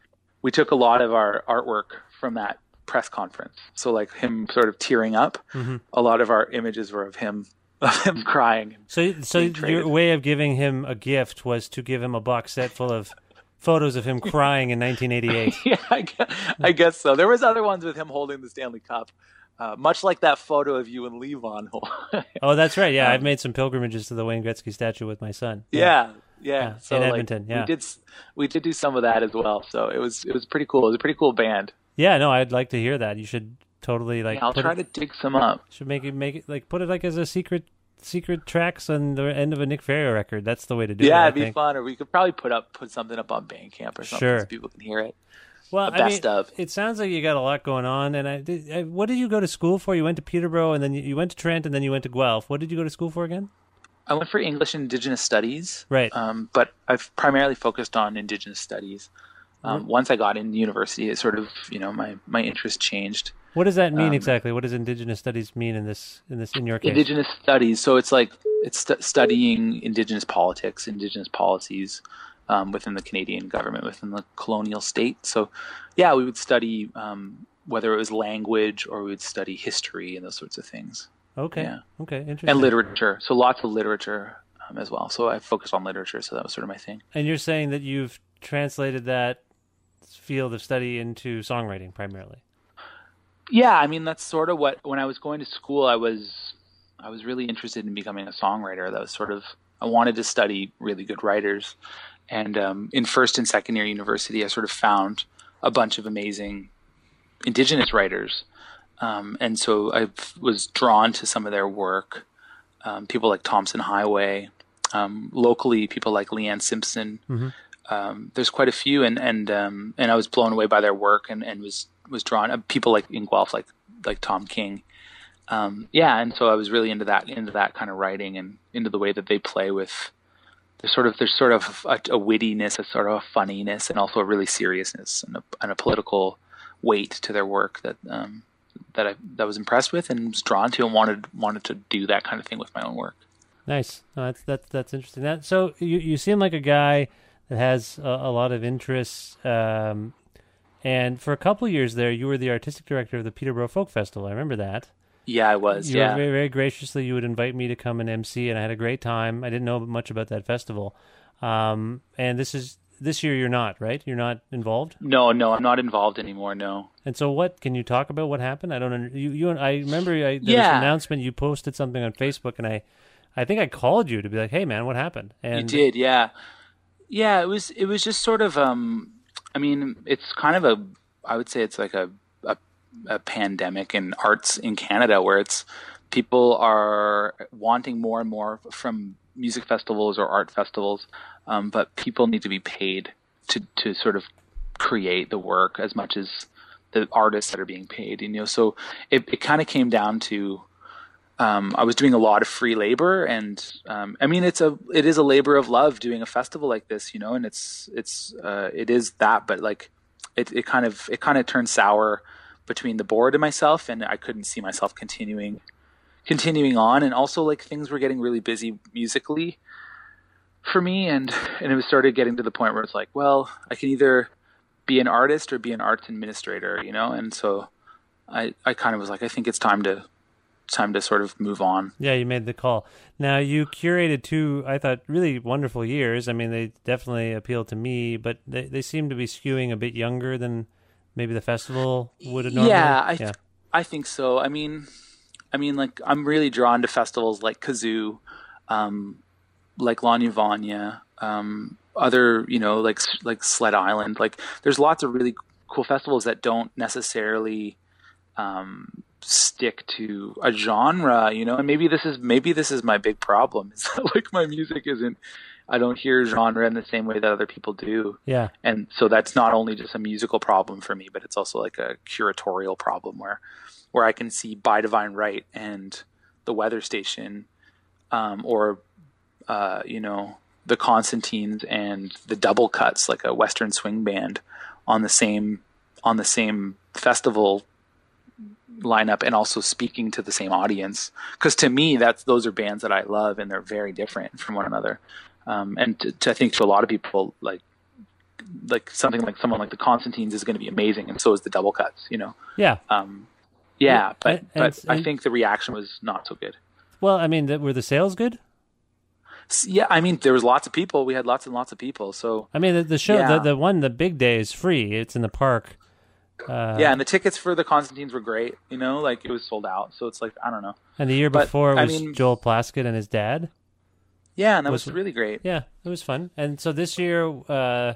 we took a lot of our artwork from that press conference. So like him sort of tearing up, mm-hmm. a lot of our images were of him, of him crying. So, so your way of giving him a gift was to give him a box set full of photos of him crying in nineteen eighty-eight. Yeah, I guess, I guess so. There was other ones with him holding the Stanley Cup, uh, much like that photo of you and Levon. Oh, that's right. Yeah, um, I've made some pilgrimages to the Wayne Gretzky statue with my son. Yeah, yeah. yeah. yeah so in like, Edmonton. Yeah, we did we did do some of that as well. So it was it was pretty cool. It was a pretty cool band. Yeah, no, I'd like to hear that. You should totally like. Yeah, I'll put try it, to dig some up. Should make it make it like put it like as a secret secret tracks on the end of a Nick Ferrier record. That's the way to do yeah, it. Yeah, it'd be think. fun. Or we could probably put up put something up on Bandcamp or something sure. so people can hear it. Well, the best I mean, of. It sounds like you got a lot going on. And I, did, I, what did you go to school for? You went to Peterborough, and then you, you went to Trent, and then you went to Guelph. What did you go to school for again? I went for English and Indigenous Studies. Right. Um, but I've primarily focused on Indigenous Studies. Um, mm-hmm. Once I got into university, it sort of, you know, my, my interest changed. What does that mean um, exactly? What does Indigenous Studies mean in this in this in your case? Indigenous Studies. So it's like it's st- studying Indigenous politics, Indigenous policies um, within the Canadian government, within the colonial state. So, yeah, we would study um, whether it was language or we would study history and those sorts of things. Okay. Yeah. Okay. Interesting. And literature. So lots of literature um, as well. So I focused on literature. So that was sort of my thing. And you're saying that you've translated that field of study into songwriting primarily. Yeah, I mean that's sort of what when I was going to school I was I was really interested in becoming a songwriter. That was sort of I wanted to study really good writers. And um, in first and second year university I sort of found a bunch of amazing Indigenous writers. Um, and so I was drawn to some of their work. Um, people like Thompson Highway, um, locally people like Leanne Simpson. Mm-hmm. Um, there's quite a few, and and um, and I was blown away by their work, and, and was was drawn. Uh, people like in Guelph, like like Tom King, um, yeah. And so I was really into that into that kind of writing, and into the way that they play with. There's sort of there's sort of a, a wittiness, a sort of a funniness, and also a really seriousness and a, and a political weight to their work that um, that I that I was impressed with and was drawn to, and wanted wanted to do that kind of thing with my own work. Nice, no, that's that's that's interesting. That so you you seem like a guy that has a, a lot of interests. Um, and for a couple of years there, you were the artistic director of the Peterborough Folk Festival. I remember that. Yeah, I was. You yeah. were very, very graciously, you would invite me to come and M C, and I had a great time. I didn't know much about that festival. Um, and this is this year you're not, right? You're not involved? No, no, I'm not involved anymore, no. And so what, can you talk about what happened? I don't under, you, you, I remember I, there yeah. was an announcement, you posted something on Facebook, and I, I think I called you to be like, hey man, what happened? And you did, yeah. Yeah, it was it was just sort of um I mean, it's kind of a I would say it's like a a, a pandemic in arts in Canada where it's people are wanting more and more from music festivals or art festivals, um, but people need to be paid to to sort of create the work as much as the artists that are being paid, you know. So it it kind of came down to Um, I was doing a lot of free labor, and um, I mean, it's a it is a labor of love doing a festival like this, you know, and it's it's uh, it is that, but like it it kind of it kind of turned sour between the board and myself, and I couldn't see myself continuing continuing on, and also like things were getting really busy musically for me, and and it was started getting to the point where it's like, well, I can either be an artist or be an arts administrator, you know, and so I I kind of was like, I think it's time to. time to sort of move on. Yeah, you made the call. Now, you curated two, I thought, really wonderful years. I mean, they definitely appealed to me, but they, they seem to be skewing a bit younger than maybe the festival would have normally. Yeah, I, th- yeah. I think so. I mean, I mean, like, I'm really drawn to festivals like Kazoo, um, like La Nuvania, um, other, you know, like like Sled Island. Like, there's lots of really cool festivals that don't necessarily um, stick to a genre, you know, and maybe this is maybe this is my big problem. Is that like my music isn't, I don't hear genre in the same way that other people do. Yeah. And so that's not only just a musical problem for me, but it's also like a curatorial problem where where I can see By Divine Right and the Weather Station, um, or uh, you know, the Constantines and the Double Cuts, like a Western swing band, on the same on the same festival lineup, and also speaking to the same audience, because to me that's those are bands that I love, and they're very different from one another, um, and to, to I think to a lot of people, like like something like someone like the Constantines is going to be amazing, and so is the Double Cuts. You know. Yeah. Um, yeah, but and, and, but and, I think the reaction was not so good. Well, I mean, were the sales good? Yeah, I mean, there was lots of people. We had lots and lots of people. So I mean, the, the show, yeah. the the one, the big day is free. It's in the park. Uh, yeah, and the tickets for the Constantines were great. You know, like it was sold out. So it's like I don't know. And the year but, before was I mean, Joel Plaskett and his dad. Yeah, and that was, was really great. Yeah, it was fun. And so this year, uh,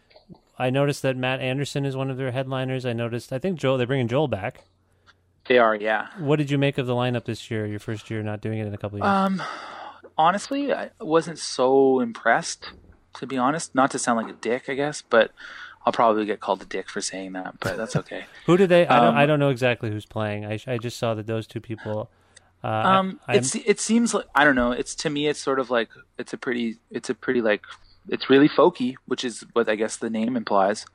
I noticed that Matt Anderson is one of their headliners. I noticed. I think Joel. They're bringing Joel back. They are, yeah. What did you make of the lineup this year? Your first year not doing it in a couple of years. Um. Honestly, I wasn't so impressed, to be honest. Not to sound like a dick, I guess, but I'll probably get called a dick for saying that, but that's okay. Who did they? I don't. Um, I don't know exactly who's playing. I I just saw that those two people. Uh, um, I, it's it seems like I don't know. It's to me, it's sort of like it's a pretty, it's a pretty like it's really folky, which is what I guess the name implies.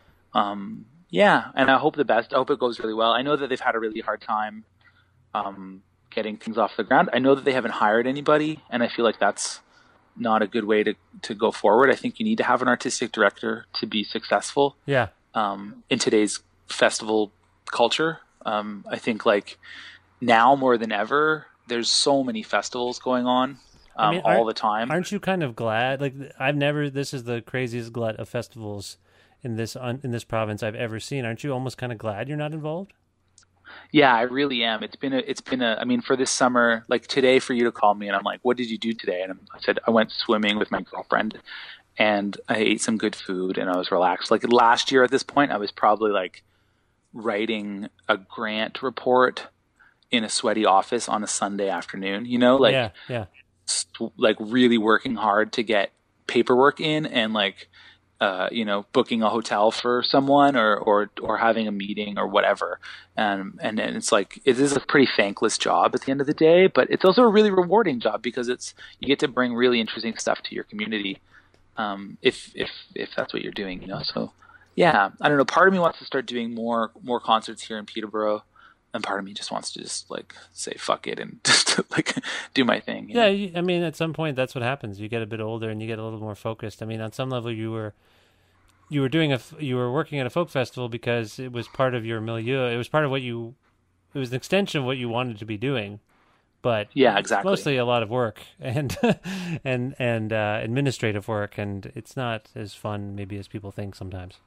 Um, yeah, and I hope the best. I hope it goes really well. I know that they've had a really hard time. Um. Getting things off the ground. I know that they haven't hired anybody, and I feel like that's not a good way to, to go forward. I think you need to have an artistic director to be successful. Yeah. Um, in today's festival culture, um, I think like now more than ever, there's so many festivals going on um, I mean, all the time. Aren't you kind of glad? Like I've never. This is the craziest glut of festivals in this in this province I've ever seen. Aren't you almost kind of glad you're not involved? Yeah, I really am. It's been a, it's been a, I mean, for this summer, like today for you to call me and I'm like, what did you do today? And I said, I went swimming with my girlfriend and I ate some good food and I was relaxed. Like last year at this point, I was probably like writing a grant report in a sweaty office on a Sunday afternoon, you know, like, yeah, yeah. st- like really working hard to get paperwork in and like, Uh, you know, booking a hotel for someone or, or, or having a meeting or whatever. Um, and, and it's like, it is a pretty thankless job at the end of the day, but it's also a really rewarding job because it's, you get to bring really interesting stuff to your community. Um, if, if, if that's what you're doing, you know? So yeah, I don't know. Part of me wants to start doing more, more concerts here in Peterborough. And part of me just wants to just like say, fuck it and just like do my thing. Yeah. You, I mean, at some point that's what happens. You get a bit older and you get a little more focused. I mean, on some level you were, you were doing a, you were working at a folk festival because it was part of your milieu. It was part of what you, it was an extension of what you wanted to be doing, but yeah, exactly. Mostly a lot of work and, and, and, uh, administrative work. And it's not as fun maybe as people think sometimes.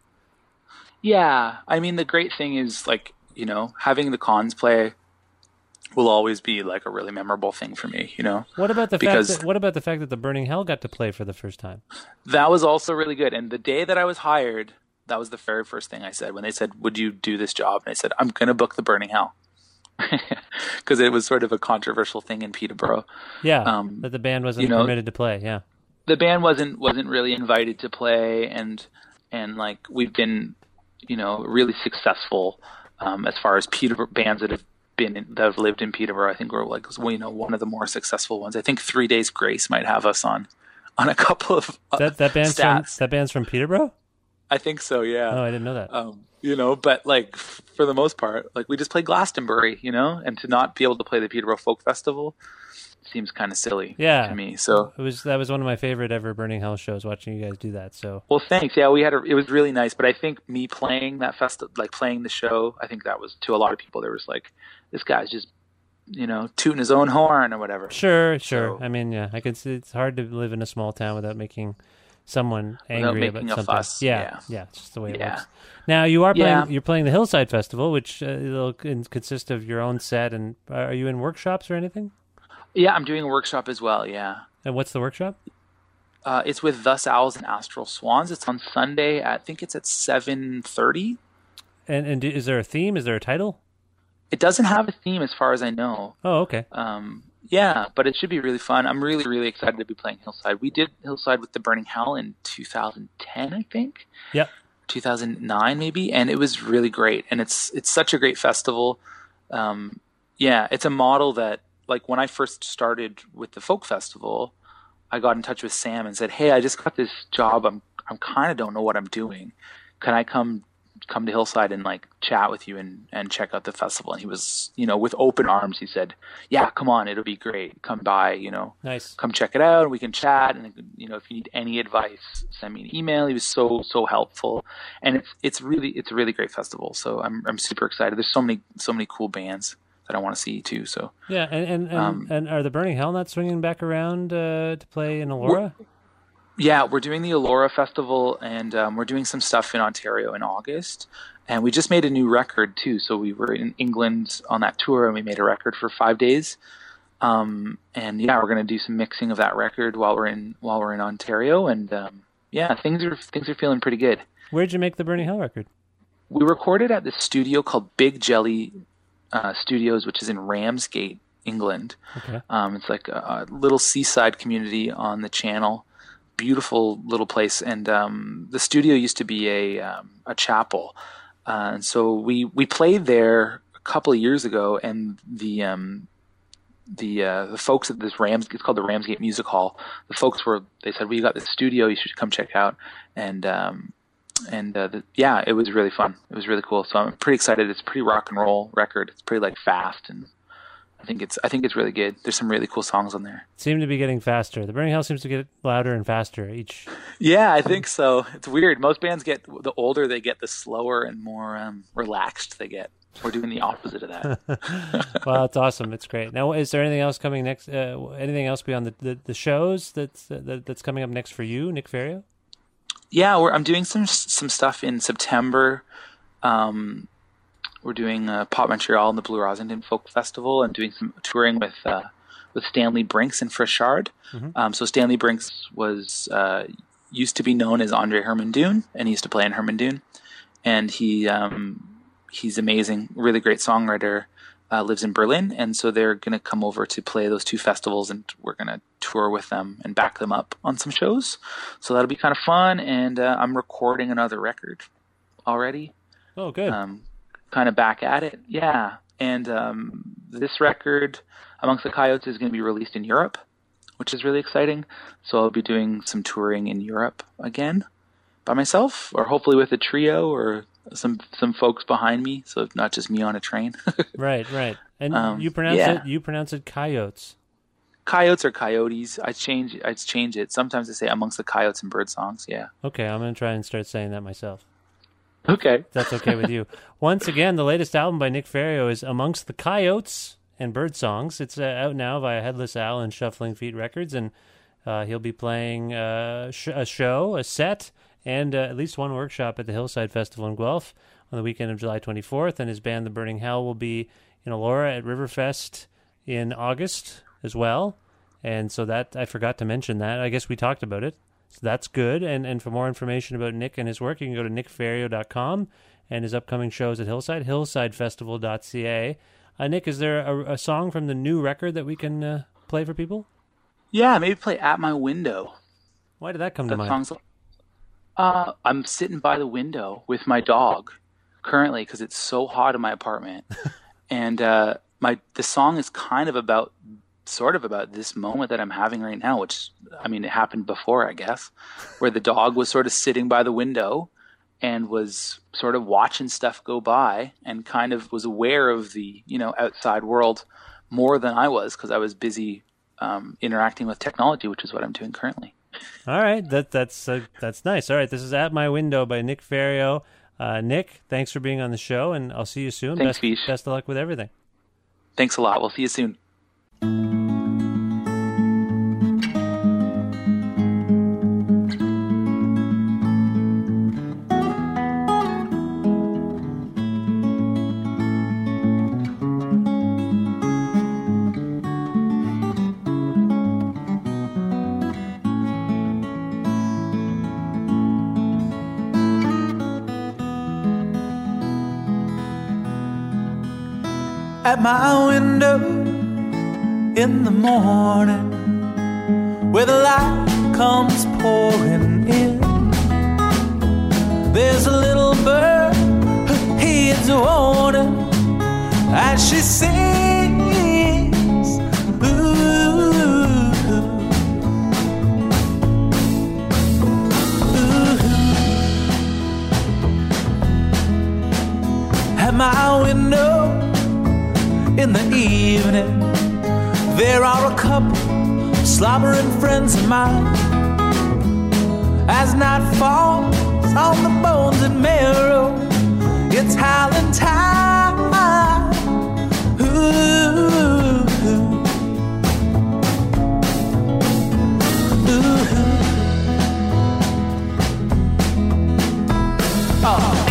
Yeah. I mean, the great thing is like, you know, having the cons play will always be like a really memorable thing for me, you know? What about the because fact that, what about the fact that the Burning Hell got to play for the first time? That was also really good. And the day that I was hired, that was the very first thing I said when they said, would you do this job? And I said, I'm going to book the Burning Hell. Because it was sort of a controversial thing in Peterborough. Yeah, um, that the band wasn't you know, permitted to play, yeah. The band wasn't wasn't really invited to play, and and like we've been, you know, really successful um, as far as Peterborough bands that have been in, that have lived in Peterborough. I think we're like, you know, one of the more successful ones. I think Three Days Grace might have us on on a couple of uh, that that band's stats. from that band's from Peterborough. I think so, yeah. Oh, I didn't know that. Um, you know, but like f- for the most part, like we just play Glastonbury, you know, and to not be able to play the Peterborough Folk Festival seems kind of silly yeah. to me. So it was that was one of my favorite ever Burning Hell shows. Watching you guys do that, so well, thanks. Yeah, we had a, it was really nice. But I think me playing that festival, like playing the show, I think that was to a lot of people. There was like, this guy's just, you know, tooting his own horn or whatever. Sure, sure. So, I mean, yeah, I can see it's hard to live in a small town without making someone angry making about a something. fuss. Yeah, Yeah. yeah, it's just the way it Yeah. works. Now you are playing. Yeah. You're playing the Hillside Festival, which uh, it'll consist of your own set. And uh, are you in workshops or anything? Yeah, I'm doing a workshop as well. Yeah. And what's the workshop? Uh, it's with Thus Owls and Astral Swans. It's on Sunday. At, I think it's at seven thirty. And and do, is there a theme? Is there a title? It doesn't have a theme as far as I know. Oh, okay. Um, yeah, but it should be really fun. I'm really, really excited to be playing Hillside. We did Hillside with the Burning Hell in two thousand ten, I think. Yep. two thousand nine maybe, and it was really great. And it's it's such a great festival. Um, yeah, it's a model that, like, when I first started with the folk festival, I got in touch with Sam and said, "Hey, I just got this job. I'm I'm kind of don't know what I'm doing. Can I come come to Hillside and like chat with you and, and check out the festival. And he was, you know, with open arms. He said, yeah, come on, it'll be great. Come by, you know, nice. Come check it out and we can chat. And, you know, if you need any advice, send me an email. He was so, so helpful. And it's, it's really, it's a really great festival. So I'm, I'm super excited. There's so many, so many cool bands that I want to see too. So yeah. And, and, and, um, and are the Burning Hell not swinging back around uh, to play in Elora? Yeah, we're doing the Elora Festival, and um, we're doing some stuff in Ontario in August. And we just made a new record, too. So we were in England on that tour, and we made a record for five days. Um, and, yeah, we're going to do some mixing of that record while we're in while we're in Ontario. And, um, yeah, things are things are feeling pretty good. Where'd you make the Burning Hell record? We recorded at this studio called Big Jelly uh, Studios, which is in Ramsgate, England. Okay. Um, it's like a, a little seaside community on the Channel. Beautiful little place, and um, the studio used to be a um, a chapel, uh, and so we we played there a couple of years ago, and the um, the uh, the folks at this Rams it's called the Ramsgate Music Hall. The folks were they said, we got this studio, you should come check out, and um, and uh, the, yeah, it was really fun. It was really cool. So I'm pretty excited. It's a pretty rock and roll record. It's pretty like fast, and I think it's I think it's really good. There's some really cool songs on there. Seem to be getting faster. The Burning Hell seems to get louder and faster each. Yeah, I think so. It's weird. Most bands get the older they get, the slower and more um, relaxed they get. We're doing the opposite of that. Well, it's awesome. It's great. Now, is there anything else coming next? Uh, anything else beyond the, the, the shows that's uh, that, that's coming up next for you, Nick Ferrio? Yeah, we're, I'm doing some some stuff in September. Um, We're doing uh, Pop Montreal and the Blue Rosington Folk Festival, and doing some touring with uh, with Stanley Brinks and Frischard. Mm-hmm. Um, so Stanley Brinks was uh, used to be known as Andre Herman Dune, and he used to play in Herman Dune. And he um, he's amazing, really great songwriter. Uh, lives in Berlin, and so they're going to come over to play those two festivals, and we're going to tour with them and back them up on some shows. So that'll be kind of fun. And uh, I'm recording another record already. Oh, good. Um, kind of back at it. Yeah. And um, this record, Amongst the Coyotes, is going to be released in Europe, which is really exciting. So I'll be doing some touring in Europe again by myself, or hopefully with a trio or some some folks behind me, so not just me on a train. Right, right. And um, you pronounce yeah. it you pronounce it coyotes. Coyotes or coyotes. I change I change it. Sometimes I say Amongst the Coyotes and Bird Songs, yeah. Okay, I'm going to try and start saying that myself. Okay. That's okay with you. Once again, the latest album by Nick Ferrio is Amongst the Coyotes and Bird Songs. It's uh, out now via Headless Al and Shuffling Feet Records, and uh, he'll be playing uh, sh- a show, a set, and uh, at least one workshop at the Hillside Festival in Guelph on the weekend of July twenty-fourth, and his band, The Burning Hell, will be in Elora at Riverfest in August as well. And so that, I forgot to mention that. I guess we talked about it. So that's good. And and for more information about Nick and his work, you can go to nick ferrio dot com and his upcoming shows at Hillside, hillside festival dot c a. Uh, Nick, is there a, a song from the new record that we can uh, play for people? Yeah, maybe play At My Window. Why did that come that to mind? Song's, uh, I'm sitting by the window with my dog currently because it's so hot in my apartment. and uh, my the song is kind of about sort of about this moment that I'm having right now, which, I mean, it happened before, I guess, where the dog was sort of sitting by the window and was sort of watching stuff go by and kind of was aware of the, you know, outside world more than I was because I was busy um, interacting with technology, which is what I'm doing currently. All right. That, that's uh, that's nice. All right. This is At My Window by Nick Ferrio. Uh, Nick, thanks for being on the show, and I'll see you soon. Thanks, best, Vish. best of luck with everything. Thanks a lot. We'll see you soon. At my window in the morning, where the light comes pouring in, there's a little bird who heeds a warning as she sings. Ooh, ooh. my window in the evening, there are a couple slobbering friends of mine. As night falls on the bones and marrow, it's howling time. Ooh, ooh. Oh.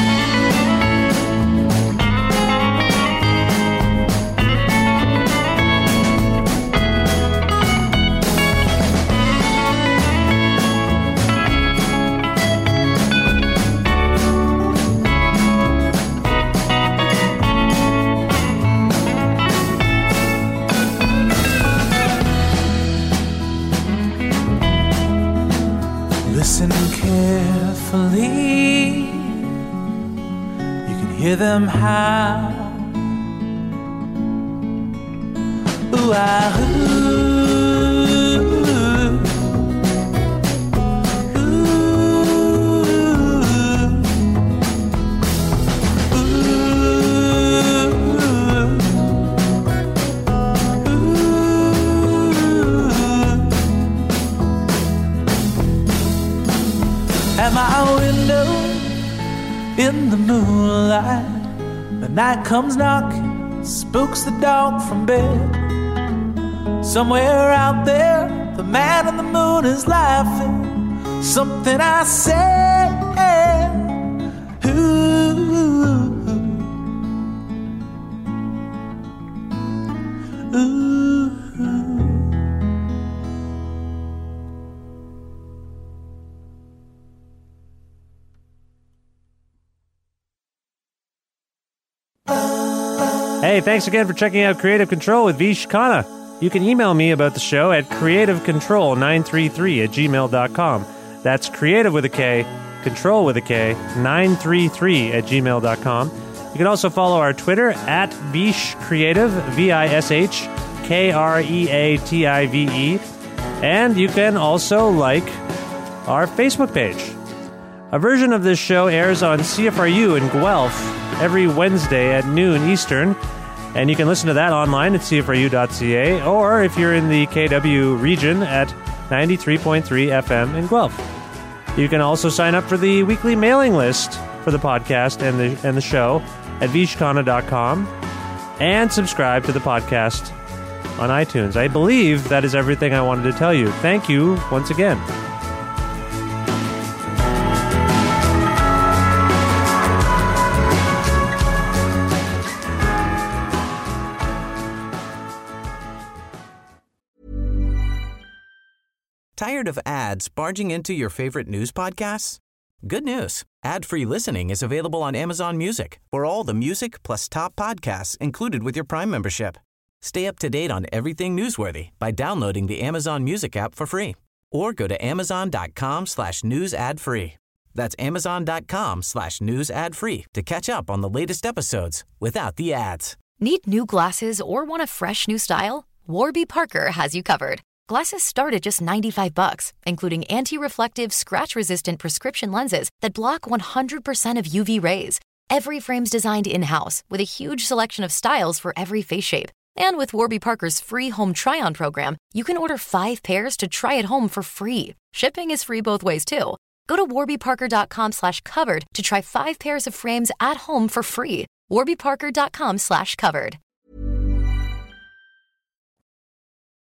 Listen carefully, you can hear them howl. Ooh, ah, ooh, ooh, at my window in the moonlight, the night comes knocking, spooks the dog from bed. Somewhere out there, the man in the moon is laughing. Something I say, ooh, ooh. Hey, thanks again for checking out Creative Control with Vish Khanna. You can email me about the show at creative control nine three three at gmail dot com. That's creative with a K, control with a K, nine three three at gmail dot com. You can also follow our Twitter at Vish Creative, V I S H K R E A T I V E. And you can also like our Facebook page. A version of this show airs on C F R U in Guelph every Wednesday at noon Eastern. And you can listen to that online at c f r u dot c a, or if you're in the K W region at ninety-three point three F M in Guelph. You can also sign up for the weekly mailing list for the podcast and the and the show at vish khanna dot com, and subscribe to the podcast on iTunes. I believe that is everything I wanted to tell you. Thank you once again. Tired of ads barging into your favorite news podcasts? Good news. Ad-free listening is available on Amazon Music for all the music plus top podcasts included with your Prime membership. Stay up to date on everything newsworthy by downloading the Amazon Music app for free, or go to amazon.com slash news ad free. That's amazon.com slash news ad free to catch up on the latest episodes without the ads. Need new glasses or want a fresh new style? Warby Parker has you covered. Glasses start at just ninety-five bucks, including anti-reflective, scratch-resistant prescription lenses that block one hundred percent of U V rays. Every frame's designed in-house with a huge selection of styles for every face shape. And with Warby Parker's free home try-on program, you can order five pairs to try at home for free. Shipping is free both ways, too. Go to warbyparker.com slash covered to try five pairs of frames at home for free. warbyparker.com slash covered.